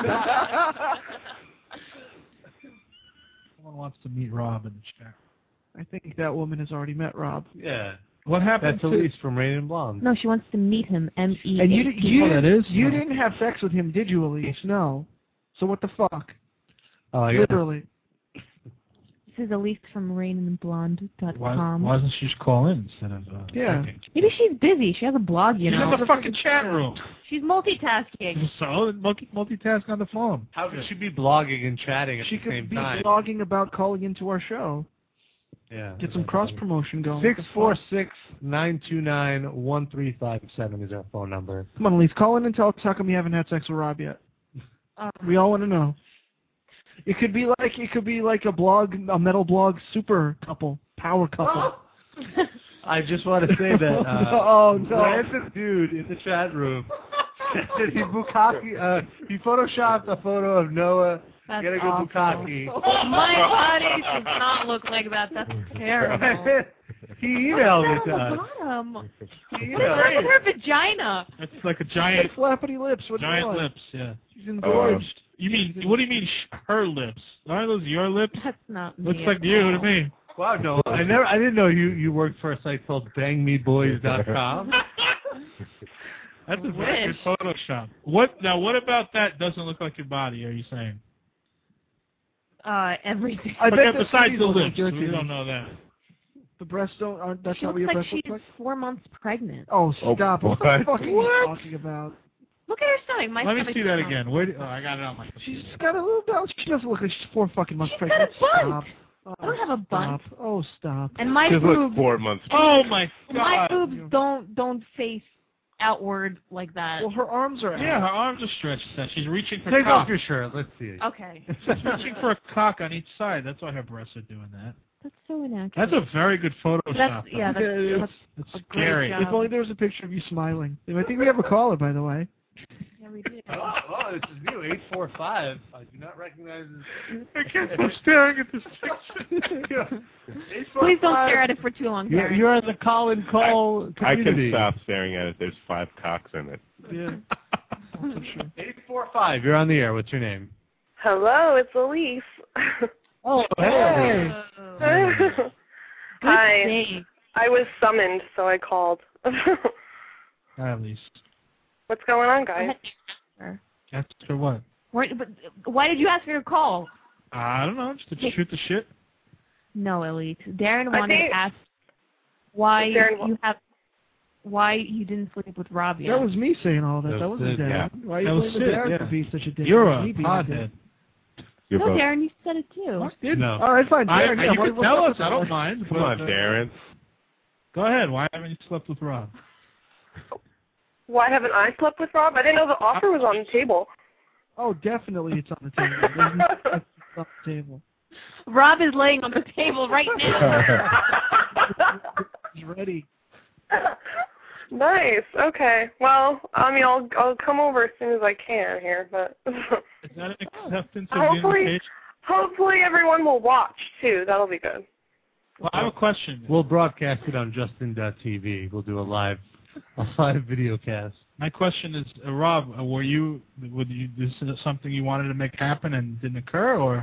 Someone wants to meet Rob in the chat. I think that woman has already met Rob. Yeah. What happened That's Elise from Rain and Blonde. No, she wants to meet him. M-E-A-T. And you didn't have sex with him, did you, Elise? No. So what the fuck? Oh, Literally. This is Elise from rainandblonde.com. Why doesn't she just call in instead of... Yeah. thinking? Maybe she's busy. She has a blog, you She's know. in the fucking chat room. She's multitasking. So, multitask on the phone. How could she be blogging and chatting at She the could same be time? blogging about calling into our show. Yeah. Get some cross-promotion going. 646-929-1357 is our phone number. Come on, Elise, call in and tell us how come you haven't had sex with Rob yet. We all want to know. It could be like a blog, a metal blog super couple, power couple. I just want to say that random dude in the chat room said he photoshopped a photo of Noah getting a bukkake. My body does not look like that. That's terrible. He emailed it to us. What is her vagina? It's like a giant flappity lips. Giant lips, yeah. She's engorged. You mean? What do you mean? Her lips? Aren't those your lips? That's not me. Looks like you to me. Wow, no, I didn't know you worked for a site called BangMeBoys.com. That's a very good Photoshop. What about that? Doesn't look like your body? Are you saying? Everything. Besides the lips, we don't know that. The breasts aren't. That's she not looks what your like breasts look she's like. 4 months pregnant. Oh, stop! What the fuck are you talking about? Look at her stomach. Let me see that again. I got it on my computer. She's got a little belly. She doesn't look like she's 4 fucking months She's pregnant. got a butt. Stop. I don't have a butt. Oh, stop. And my She's boobs. 4 months. Oh my God. My boobs don't face outward like that. Well, her arms are out. Yeah, her arms are stretched. She's reaching for Take cock. off your shirt. Let's see it. Okay. She's reaching for a cock on each side. That's why her breasts are doing that. That's so inaccurate. That's a very good Photoshop. That's scary. If only there was a picture of you smiling. I think we have a caller, by the way. Yeah, we did. Oh, this is new. 845. I do not recognize this. I can't stop staring at this picture. Please don't stare at it for too long, Darren. You're in the call I community. can stop staring at it. There's 5 cocks in it. Yeah. 845. You're on the air. What's your name? Hello, it's Elise. Oh, hey. Hi. I was summoned, so I called. Hi, Elise. What's going on, guys? That's for what? Why did you ask her to call? I don't know. Just to shoot the shit. No, Elite. Darren wanted to ask why you didn't sleep with Rob yet. That was me saying all that. That wasn't Darren. Yeah. Why are you blaming Darren for being such a dick? You're a pothead. No, Darren, you said it too. No. All right, fine. Darren, you can tell us. I don't mind. Come on, Darren. Go ahead. Why haven't you slept with Rob? Why haven't I slept with Rob? I didn't know the offer was on the table. Oh, definitely it's on the table. It's on the table. Rob is laying on the table right now. He's ready. Nice. Okay. Well, I mean, I'll come over as soon as I can here, but Is that an acceptance of the invitation? Hopefully everyone will watch too. That'll be good. Well, I have a question. We'll broadcast it on Justin.tv. We'll do a live video cast. My question is, Rob, this is something you wanted to make happen and didn't occur, or?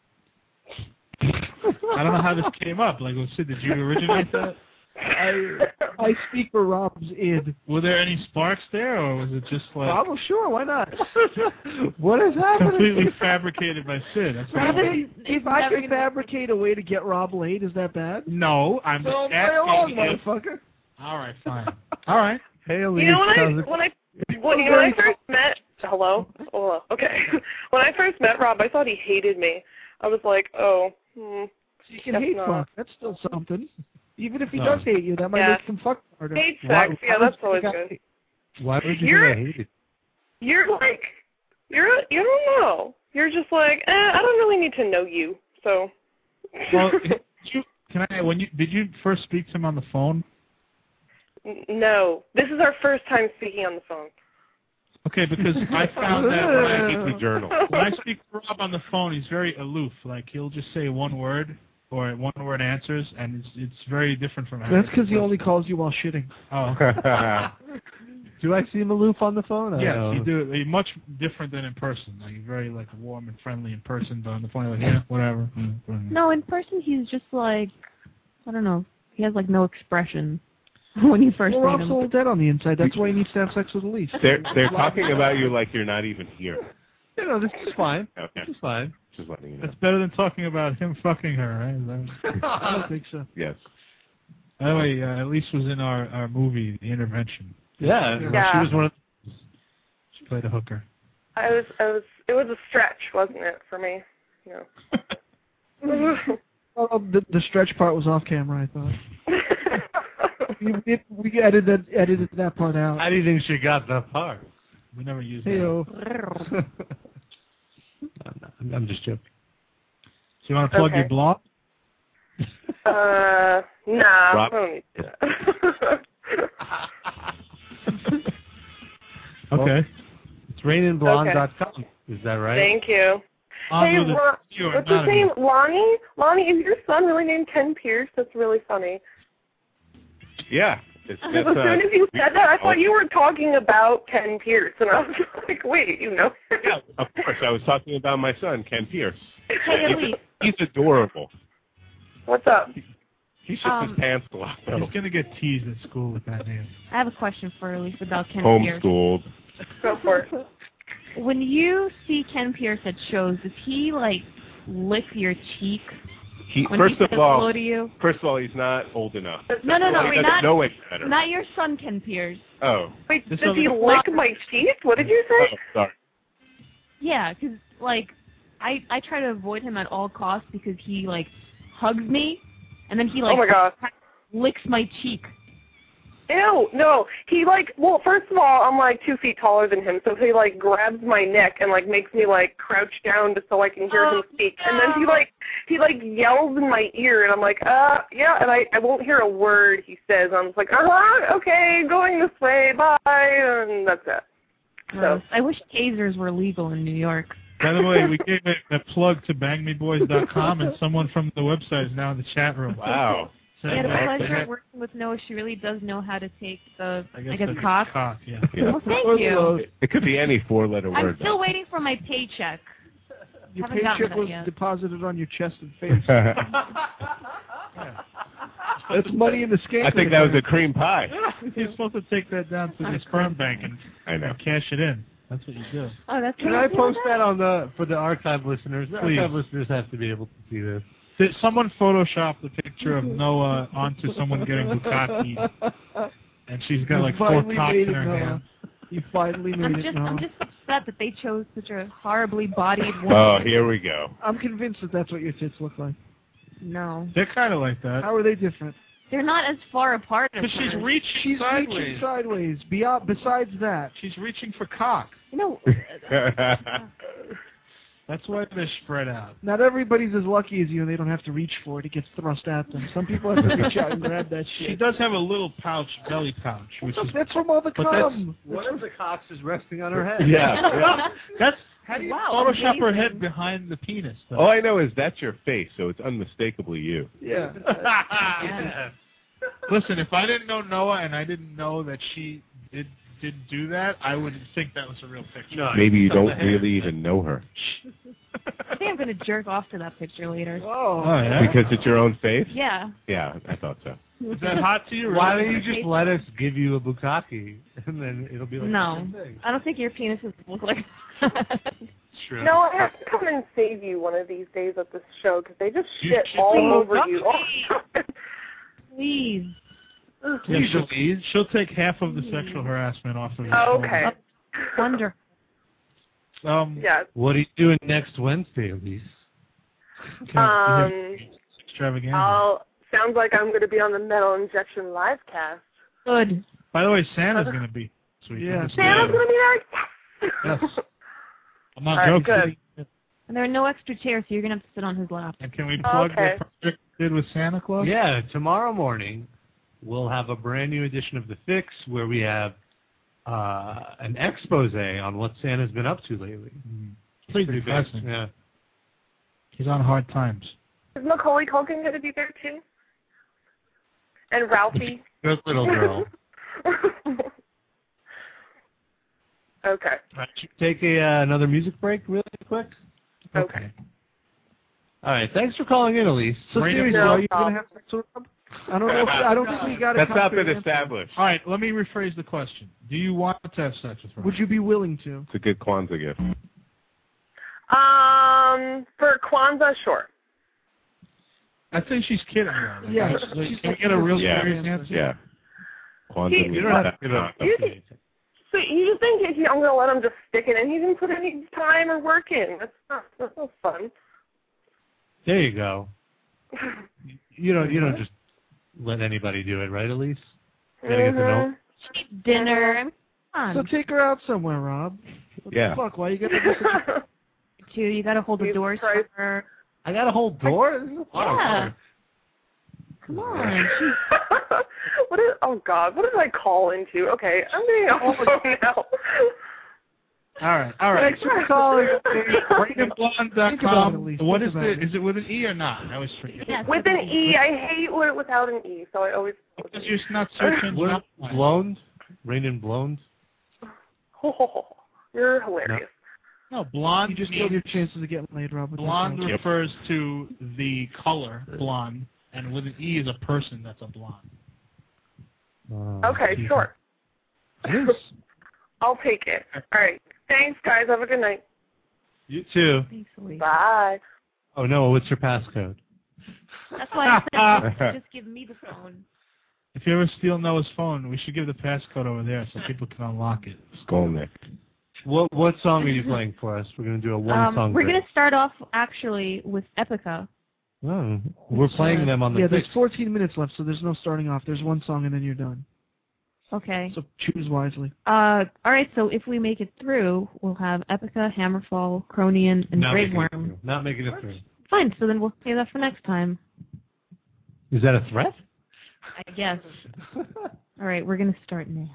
I don't know how this came up. Like, Sid, did you originate that? I speak for Rob's id. Were there any sparks there, or was it just like... Rob, sure, why not? What is happening? Completely fabricated by Sid. That's what if I can fabricate a way to get Rob laid, is that bad? No, I'm just asking. Play along, motherfucker. All right, fine. All right. Hey, Elise. You know, when I first met... Hello? Oh, okay. When I first met Rob, I thought he hated me. I was like, oh, You can hate fuck. That's still something. Even if he does hate you, that might make him fuck harder. Hate sex, that's always good. Why would you think I hate it? You don't know. You're just like, I don't really need to know you, so. Well, did you first speak to him on the phone? No. This is our first time speaking on the phone. Okay, because I found that when I speak to Rob on the phone, he's very aloof. Like, he'll just say one word or one-word answers, and it's very different from That's because he only calls you while shitting. Oh. Do I seem aloof on the phone? Yes, you do. He's much different than in person. Like, he's very warm and friendly in person, but on the phone, like, yeah, whatever. No, in person, he's just like, I don't know. He has no expression when you first meet him. Rob's all dead on the inside. That's why he needs to have sex with Elise. They're talking about you like you're not even here. This is fine. Okay. This is fine. Just letting you know. That's better than talking about him fucking her, right? I don't think so. Yes. By the way, Elise was in our movie, The Intervention. Yeah. Yeah. She was one of. She played a hooker. It was a stretch, wasn't it, for me? Well, the stretch part was off camera, I thought. we edited that part out. How do you think she got that part? We never used Hey-o. that. I'm just joking. So you want to plug your blog? Nah, Rob- I don't need that. Okay. It's raininblonde.com. Is that right? Thank you. On Hey, with it. You are what's his not a- name? Lonnie? Lonnie, is your son really named Ken Pierce? That's really funny. Yeah. It's, As soon as you said that, I thought you were talking about Ken Pierce, and I was like, wait, you know? Yeah, of course. I was talking about my son, Ken Pierce. Hey, Elise. He's adorable. What's up? He shits his pants a lot, though. He's going to get teased at school with that name. I have a question for Elise about Ken Pierce. Homeschooled. Go for it. When you see Ken Pierce at shows, does he, like, lick your cheek when he says hello to you? First of all, he's not old enough. No, He doesn't know any better. not your son, Ken Pierce. Oh. Wait, does he lick my teeth? What did you say? Oh, sorry. Yeah, because, like, I try to avoid him at all costs because he, like, hugs me, and then he, like, oh my God. licks my cheek. Ew, no. He, like, well, first of all, I'm, like, 2 feet taller than him, so he, like, grabs my neck and, like, makes me, like, crouch down just so I can hear him speak. No. And then he yells in my ear, and I'm like, yeah, and I won't hear a word he says. I'm just like, okay, going this way, bye, and that's it. So I wish tasers were legal in New York. By the way, we gave a plug to bangmeboys.com, and someone from the website is now in the chat room. Wow. I had a pleasure working with Noah. She really does know how to take the, I guess cock. Yeah. Well, thank you. It could be any four-letter word. I'm still waiting for my paycheck. Your Haven't gotten paycheck that was yet. deposited on your chest and face. That's money in the scam. I think that was a cream pie. You're supposed to take that down to the sperm bank and cash it in. That's what you do. Oh, that's Can I post that on for the archive listeners? The archive listeners have to be able to see this. Did someone photoshopped a picture of Noah onto someone getting bukkake, and she's got like 4 cocks in her hand. You finally made it, Noah. I'm just upset that they chose such a horribly bodied woman. Oh, here we go. I'm convinced that that's what your tits look like. No. They're kind of like that. How are they different? They're not as far apart as Because she's hers. reaching sideways. Reaching sideways. Besides that. She's reaching for cock. You know, that's why they're spread out. Not everybody's as lucky as you, and they don't have to reach for it. It gets thrust at them. Some people have to reach out and grab that shit. She does have a little pouch, belly pouch. Which is, that's from all the cum. One of the cocks is resting on her head. Yeah. That's how do you Photoshop her head behind the penis, though? All I know is that's your face, so it's unmistakably you. Yeah. Listen, if I didn't know Noah and I didn't know that she didn't do that, I wouldn't think that was a real picture. No, maybe you don't really even know her. I think I'm going to jerk off to that picture later. Oh yeah? Because it's your own face? Yeah. Yeah, I thought so. Is that hot to you? Why don't you just let us give you a bukkake, and then it'll be like no. the same thing. I don't think your penises look like True. No, I have to come and save you one of these days at this show because they just shit all over you all the time. Please. Yeah, she'll take half of the sexual harassment off of you. Oh, okay. Wonder. Yeah. What are you doing next Wednesday, Elise? Extravaganza. Sounds like I'm going to be on the Metal Injection live cast. Good. By the way, Santa's going to be sweet. Yeah. Santa's going to be there? Yes. I'm not All right, joking. good. And there are no extra chairs, so you're going to have to sit on his lap. And can we plug the project we did with Santa Claus? Yeah, tomorrow morning we'll have a brand new edition of The Fix where we have an expose on what Santa's been up to lately. Pretty big. depressing. Yeah. He's on hard times. Is Macaulay Culkin going to be there too? And Ralphie? Good little girl. Okay. Right, take another music break really quick? Okay. All right, thanks for calling in, Elise. So seriously, are you going to have sex with him? I don't know. I don't think we got it. That's not been established. All right, let me rephrase the question. Do you want to have sex with her? Would you be willing to? It's a good Kwanzaa gift. For Kwanzaa, sure. I think she's kidding. Though. Like, Yeah. Can we get a real serious answer? Yeah. Kwanzaa. You don't have to get a... So you just think I'm going to let him just stick it in? He didn't put any time or work in. That's no fun. There you go. You don't just let anybody do it, right, Elise? You gotta get to know. Dinner. So take her out somewhere, Rob. What the fuck? Why you got to do such a... You got to hold the doors for her. I got to hold doors? Yeah. Come on. Oh God, what did I call into? Okay, I'm getting off the phone now. All right. Thanks for calling. RandomBlonde.com. What is it? Is it with an E or not? I always forget. Yes, With an E. I hate it without an E, so I always... Because you're not searching. Blonde? Raymond Blonde? Oh, you're hilarious. No, blonde. You just killed your chances of getting laid, Rob. Blonde refers to the color blonde, and with an E is a person that's a blonde. Okay, sure. I'll take it. All right. Thanks, guys. Have a good night. You too. Thanks, Louise. Bye. Oh, no. What's your passcode? That's why I said just give me the phone. If you ever steal Noah's phone, we should give the passcode over there so people can unlock it. Skolnick. What song are you playing for us? We're going to do a one-song We're going to start off, actually, with Epica. Oh, we're playing them on the... Yeah, there's 14 minutes left, so there's no starting off. There's one song, and then you're done. Okay. So choose wisely. All right, so if we make it through, we'll have Epica, Hammerfall, Cronian, and Grave Worm. Not making it through. Fine, so then we'll save that for next time. Is that a threat? I guess. All right, we're going to start now.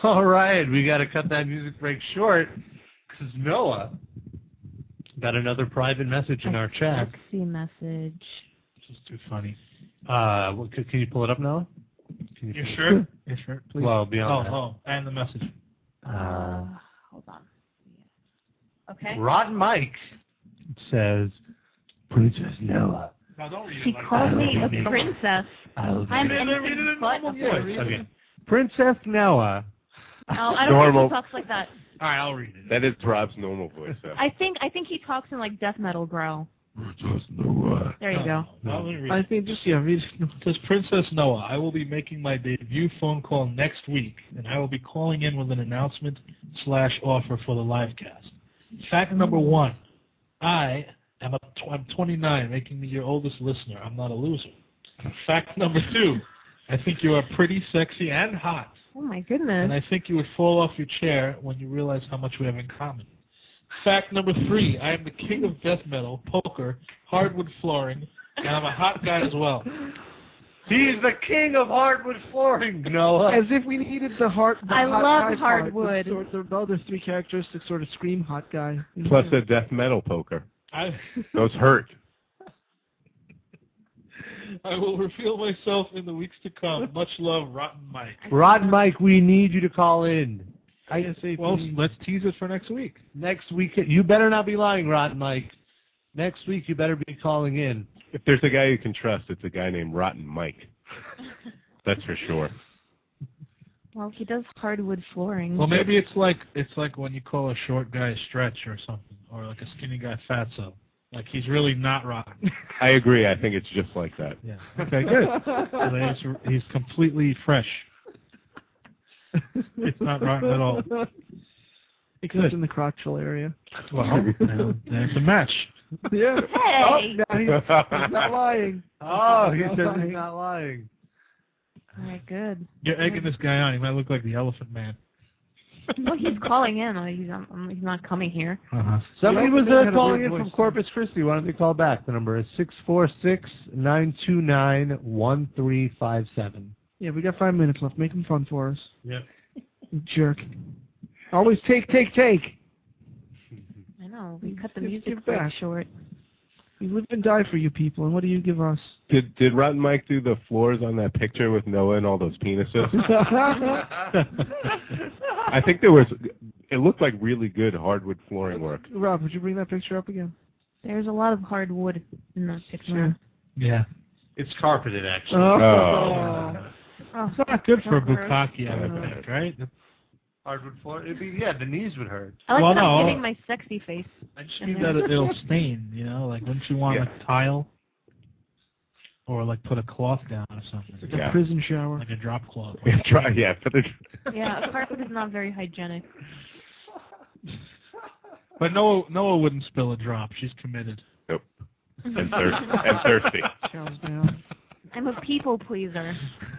All right, we got to cut that music break short because Noah got another private message in our chat. See message. This is too funny. Can you pull it up, Noah? You sure? You sure? Please. Well, beyond that. Oh, and the message. Hold on. Okay. Rotten Mike says, Princess Noah. No, don't read She it like called that. me a princess. I'm anything but a voice. Okay. Princess Noah. Oh, I don't think he talks like that. All right, I'll read it. That is Rob's normal voice. I think he talks in like death metal growl. There you go. I think read it. It says, Princess Noah, I will be making my debut phone call next week, and I will be calling in with an announcement/offer for the live cast. Fact number 1, I'm 29, making me your oldest listener. I'm not a loser. Fact number 2, I think you are pretty sexy and hot. Oh my goodness. And I think you would fall off your chair when you realize how much we have in common. Fact number 3, I am the king of death metal, poker, hardwood flooring, and I'm a hot guy as well. He's the king of hardwood flooring, Noah. As if we needed the hot. I hot love guy hardwood. Part. The other 3 characteristics sort of scream hot guy. Plus a death metal poker. Those hurt. I will reveal myself in the weeks to come. Much love, Rotten Mike. Rotten Mike, we need you to call in. Well, let's tease it for next week. Next week, you better not be lying, Rotten Mike. Next week, you better be calling in. If there's a guy you can trust, it's a guy named Rotten Mike. That's for sure. Well, he does hardwood flooring. Well, maybe it's like when you call a short guy Stretch or something, or like a skinny guy Fatso. Like he's really not rotten. I agree. I think it's just like that. Yeah. Okay, good. So he's completely fresh. It's not rotten at all. Except in the crotchal area. Well, there's a match. Yeah. Hey! Oh, he's not lying. Oh, he says he's not lying. All right, good. You're egging this guy on. He might look like the Elephant Man. Well, he's calling in. He's not coming here. Somebody was calling in from Corpus Christi. Why don't they call back? The number is 646-929-1357. Yeah, we got 5 minutes left. Make them fun for us. Yep. You jerk. Always take. I know. We cut the music back short. We live and die for you people, and what do you give us? Did Rotten Mike do the floors on that picture with Noah and all those penises? I think it looked like really good hardwood flooring work. Rob, would you bring that picture up again? There's a lot of hardwood in that picture. Yeah. It's carpeted, actually. Oh. It's not good for a bukkake, I would think, right? Hardwood floor? The knees would hurt. I like that I'm getting my sexy face. I just mean that it'll stain, like wouldn't you want a tile? Or like put a cloth down or something. Like a prison shower. Like a drop cloth. Yeah, a carpet is not very hygienic. But Noah wouldn't spill a drop. She's committed. Nope. And thirsty. I'm a people pleaser.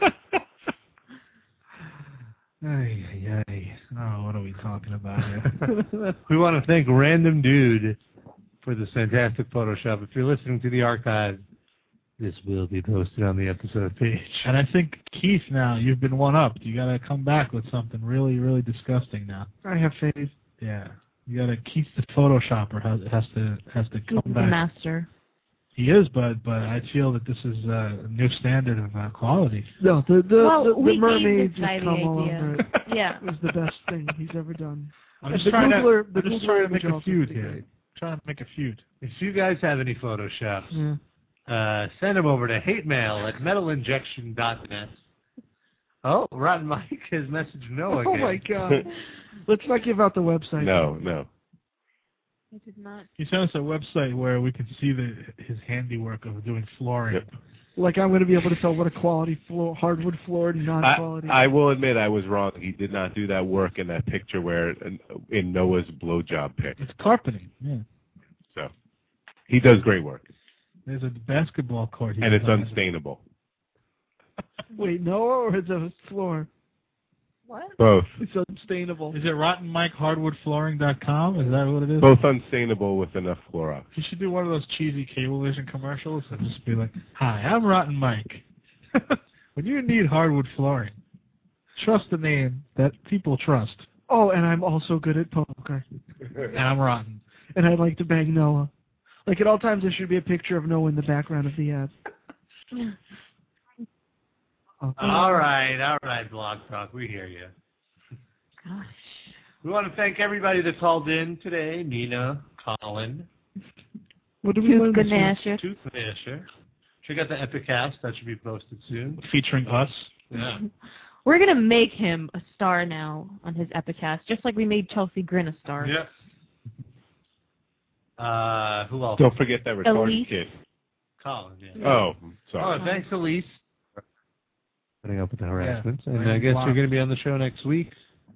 Oh, what are we talking about here? We want to thank Random Dude for this fantastic Photoshop. If you're listening to the archive, this will be posted on the episode page. And I think, Keith, now, you've been one-upped. You got to come back with something really, really disgusting now. I have faith. Yeah. You got to, Keith the Photoshopper has to come He's back. the master. He is, but I feel that this is a new standard of quality. No, the mermaids gave this guy just come the all idea. over it. Yeah. It was the best thing he's ever done. I'm just trying to make a feud here. Trying to make a feud. If you guys have any Photoshops, send them over to hatemail@metalinjection.net. Oh, Rotten Mike has messaged Noah again. Oh, my God. Let's not give out the website. No. I did not. He sent us a website where we can see his handiwork of doing flooring. Yep. Like I'm going to be able to tell what a quality hardwood floor, non-quality. I will admit I was wrong. He did not do that work in that picture in Noah's blowjob pic. It's carpeting, yeah. So he does great work. There's a basketball court here. And it's unstainable. Wait, Noah or is it a floor? What? Both. It's unstainable. Is it RottenMikeHardwoodFlooring.com? Is that what it is? Both unstainable with enough Clorox. You should do one of those cheesy Cablevision commercials and just be like, "Hi, I'm Rotten Mike. When you need hardwood flooring, Trust the name that people trust. Oh, and I'm also good at poker. And I'm rotten. And I'd like to bang Noah. Like at all times, there should be a picture of Noah in the background of the ad. All right, Blog Talk. We hear you. Gosh. We want to thank everybody that called in today. Nina, Colin. What do we learn this Ganasher. Tooth Gnasher. Check out the Epicast. That should be posted soon. Featuring us. Yeah. We're going to make him a star now on his Epicast, just like we made Chelsea Grin a star. Yep. Who else? Don't forget that retarded Elise. kid. Colin, yeah. Oh, sorry. Oh, thanks, Elise. Putting up with the harassment. Yeah. And I guess you're going to be on the show next week.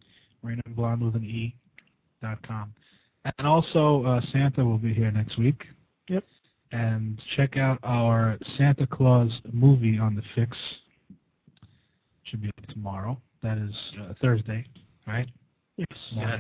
RainandBlonde.com. And also, Santa will be here next week. Yep. And check out our Santa Claus movie on the Fix. Should be up tomorrow. That is Thursday, right? Yes. Yes.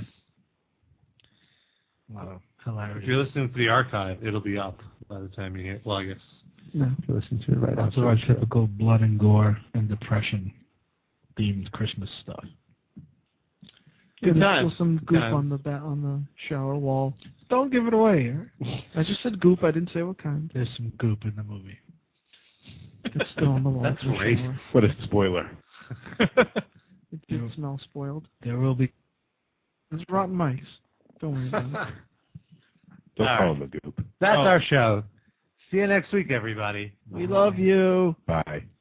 A lot of hilarity. If you're listening to the archive, it'll be up by the time you hear. Well, I guess. No. If you listen to it right Lots after of our the show. typical blood and gore and depression themed Christmas stuff. Good times. Some goop on the shower wall. Don't give it away. I just said goop. I didn't say what kind. There's some goop in the movie. It's still on the wall. That's racist. What a spoiler. It did smell spoiled. There will be. There's rotten mice. Don't worry about it. Don't All call right. him a goop. That's our show. See you next week, everybody. We love you. Bye.